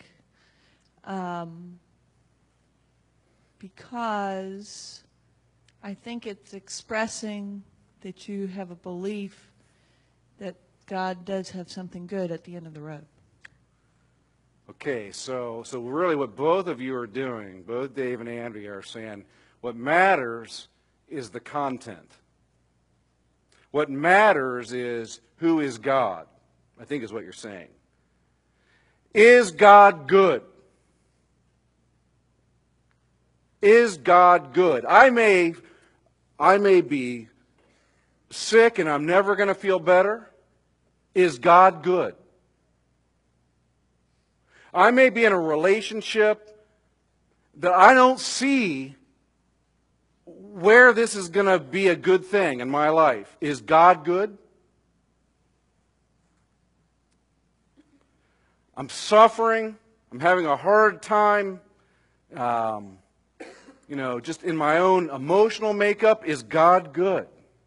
because I think it's expressing that you have a belief that God does have something good at the end of the road. Okay, so really what both of you are doing, both Dave and Andrea, are saying what matters is the content. What matters is who is God, I think is what you're saying. Is God good? Is God good? I may be sick and I'm never going to feel better. Is God good? I may be in a relationship that I don't see where this is going to be a good thing in my life. Is God good? I'm suffering. I'm having a hard time, just in my own emotional makeup. Is God good?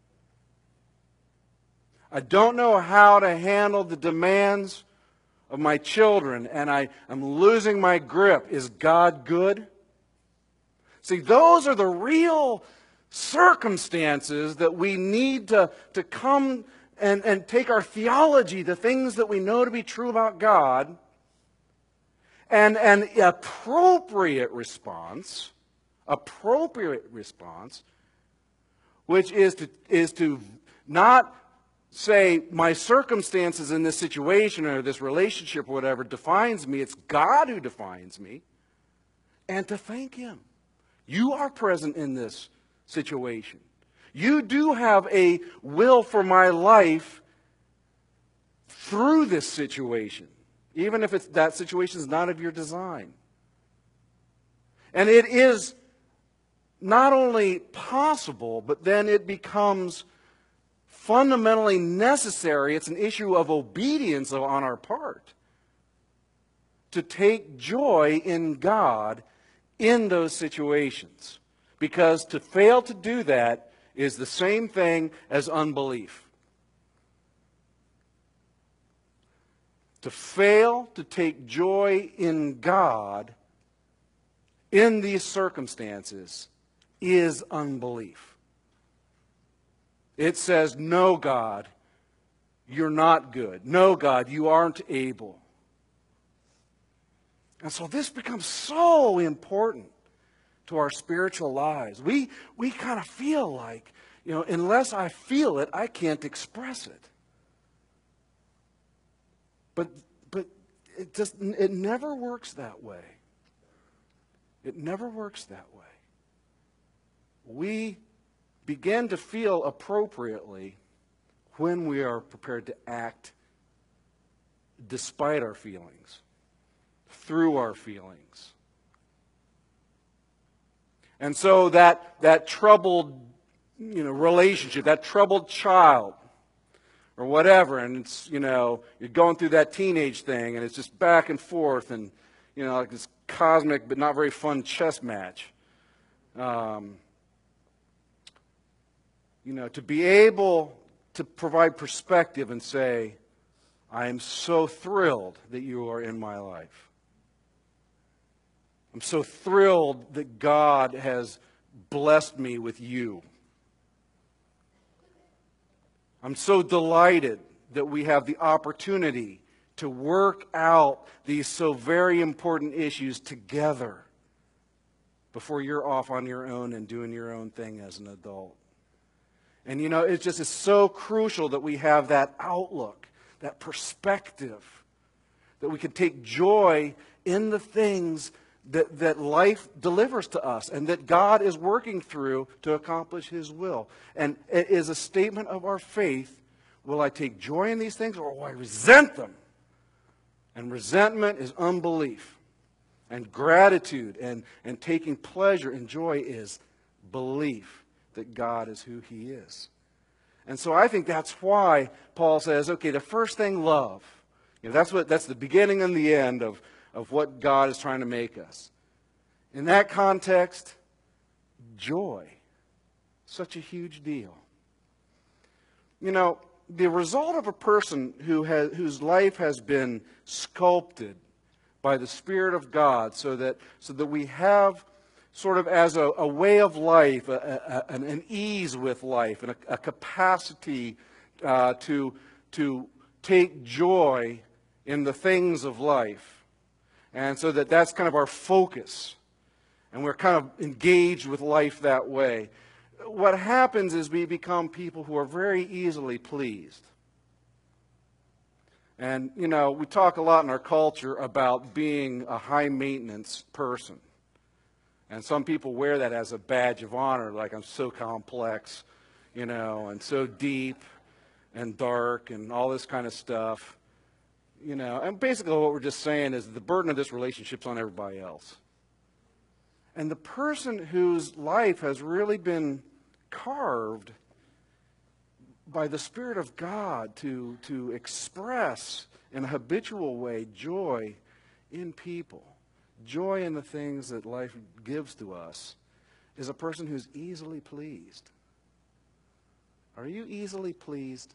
I don't know how to handle the demands of my children, and I'm losing my grip. Is God good? See, those are the real circumstances that we need to come and take our theology, the things that we know to be true about God, and an appropriate response, which is to not say my circumstances in this situation or this relationship or whatever defines me. It's God who defines me. And to thank Him. You are present in this situation. You do have a will for my life through this situation, even if that situation is not of your design. And it is not only possible, but then it becomes fundamentally necessary. It's an issue of obedience on our part to take joy in God in those situations. Because to fail to do that is the same thing as unbelief. To fail to take joy in God in these circumstances is unbelief. It says, no, God, you're not good. No, God, you aren't able. And so this becomes so important to our spiritual lives. We kind of feel like, unless I feel it, I can't express it. But it never works that way. It never works that way. We begin to feel appropriately when we are prepared to act despite our feelings, through our feelings. And so that troubled relationship, that troubled child, or whatever, and it's, you're going through that teenage thing, and it's just back and forth, and, like this cosmic but not very fun chess match. To be able to provide perspective and say, I am so thrilled that you are in my life. I'm so thrilled that God has blessed me with you. I'm so delighted that we have the opportunity to work out these so very important issues together before you're off on your own and doing your own thing as an adult. And it's so crucial that we have that outlook, that perspective, that we can take joy in the things that life delivers to us and that God is working through to accomplish His will. And it is a statement of our faith. Will I take joy in these things or will I resent them? And resentment is unbelief. And gratitude and taking pleasure and joy is belief that God is who He is. And so I think that's why Paul says, okay, the first thing, love. That's the beginning and the end of what God is trying to make us. In that context, joy. Such a huge deal. The result of a person whose life has been sculpted by the Spirit of God so that we have sort of as a way of life, an ease with life, and a capacity to take joy in the things of life. And so that's kind of our focus. And we're kind of engaged with life that way. What happens is we become people who are very easily pleased. And, we talk a lot in our culture about being a high-maintenance person. And some people wear that as a badge of honor, like I'm so complex, and so deep and dark and all this kind of stuff. And basically what we're just saying is the burden of this relationship's on everybody else. And the person whose life has really been carved by the Spirit of God to express in a habitual way joy in people, joy in the things that life gives to us, is a person who's easily pleased. Are you easily pleased?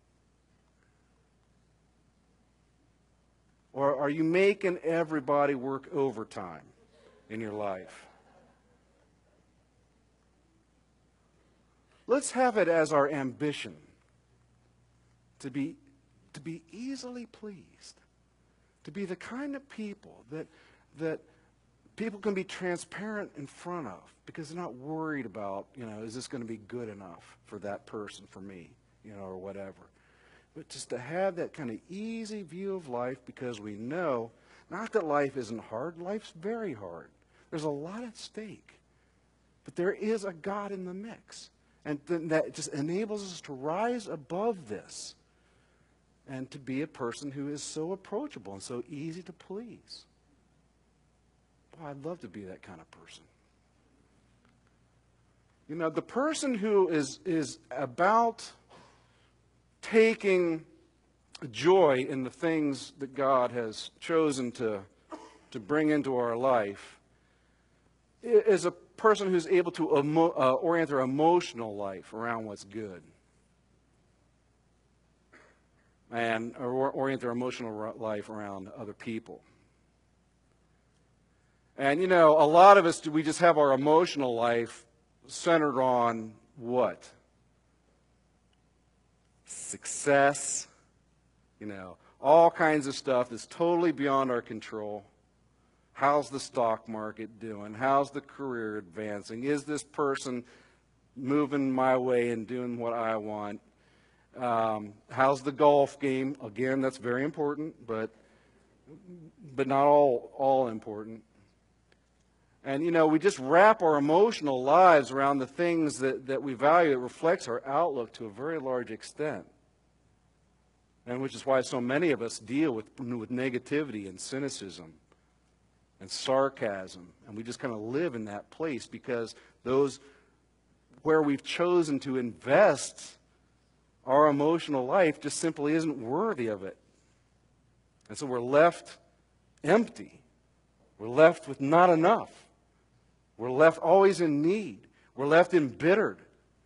Or are you making everybody work overtime in your life? Let's have it as our ambition to be easily pleased, to be the kind of people that people can be transparent in front of because they're not worried about, is this going to be good enough for that person, for me, or whatever. but just to have that kind of easy view of life, because we know, not that life isn't hard, life's very hard. There's a lot at stake. But there is a God in the mix. And that just enables us to rise above this and to be a person who is so approachable and so easy to please. Boy, I'd love to be that kind of person. You know, the person who is about taking joy in the things that God has chosen to bring into our life is a person who's able to orient their emotional life around what's good. And orient their emotional life around other people. And, you know, a lot of us, we just have our emotional life centered on what? Success, you know, all kinds of stuff that's totally beyond our control. How's the stock market doing? How's the career advancing? Is this person moving my way and doing what I want? How's the golf game? Again, that's very important, but not all important. And, you know, we just wrap our emotional lives around the things that we value. It reflects our outlook to a very large extent. And which is why so many of us deal with negativity and cynicism and sarcasm. And we just kind of live in that place because those where we've chosen to invest our emotional life just simply isn't worthy of it. And so we're left empty. We're left with not enough. We're left always in need. We're left embittered.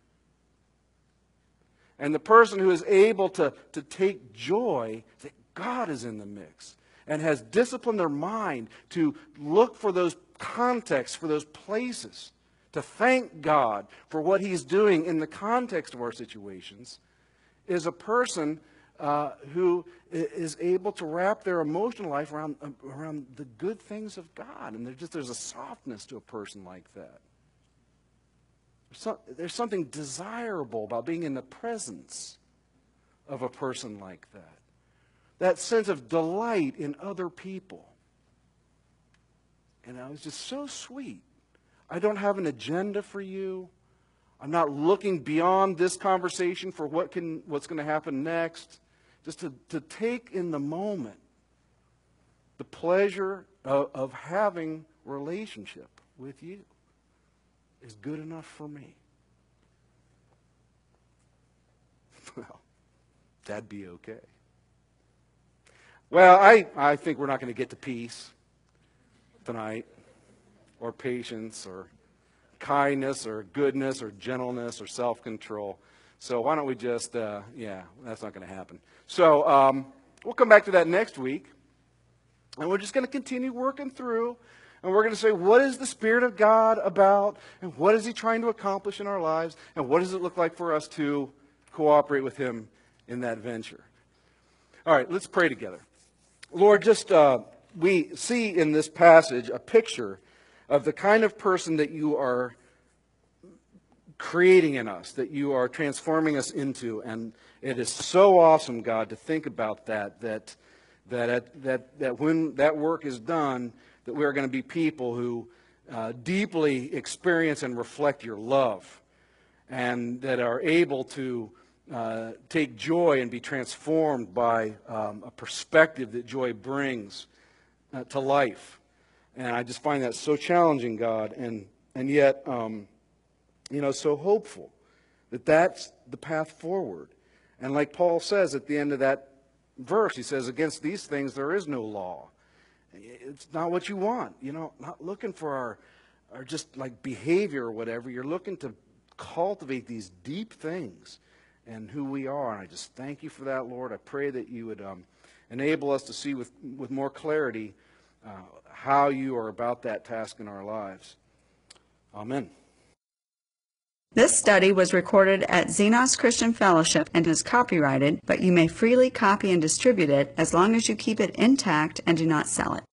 And the person who is able to take joy that God is in the mix and has disciplined their mind to look for those contexts, for those places, to thank God for what He's doing in the context of our situations, is a person who is able to wrap their emotional life around the good things of God. And there's a softness to a person like that. There's something desirable about being in the presence of a person like that. That sense of delight in other people. And it's just so sweet. I don't have an agenda for you. I'm not looking beyond this conversation for what's going to happen next. Just to take in the moment the pleasure of having relationship with you is good enough for me. Well, that'd be okay. Well, I think we're not going to get to peace tonight, or patience, or kindness, or goodness, or gentleness, or self-control. So why don't we just, that's not going to happen. So we'll come back to that next week. And we're just going to continue working through. And we're going to say, what is the Spirit of God about? And what is He trying to accomplish in our lives? And what does it look like for us to cooperate with Him in that venture? All right, let's pray together. Lord, we see in this passage a picture of the kind of person that you are creating in us, that you are transforming us into. And it is so awesome, God, to think about that when that work is done, that we are going to be people who deeply experience and reflect your love, and that are able to take joy and be transformed by a perspective that joy brings to life. And I just find that so challenging, God, and yet, so hopeful that that's the path forward. And like Paul says at the end of that verse, he says, against these things there is no law. It's not what you want, not looking for our just like behavior or whatever. You're looking to cultivate these deep things and who we are. And I just thank you for that, Lord. I pray that you would enable us to see with more clarity how you are about that task in our lives. Amen. This study was recorded at Xenos Christian Fellowship and is copyrighted, but you may freely copy and distribute it as long as you keep it intact and do not sell it.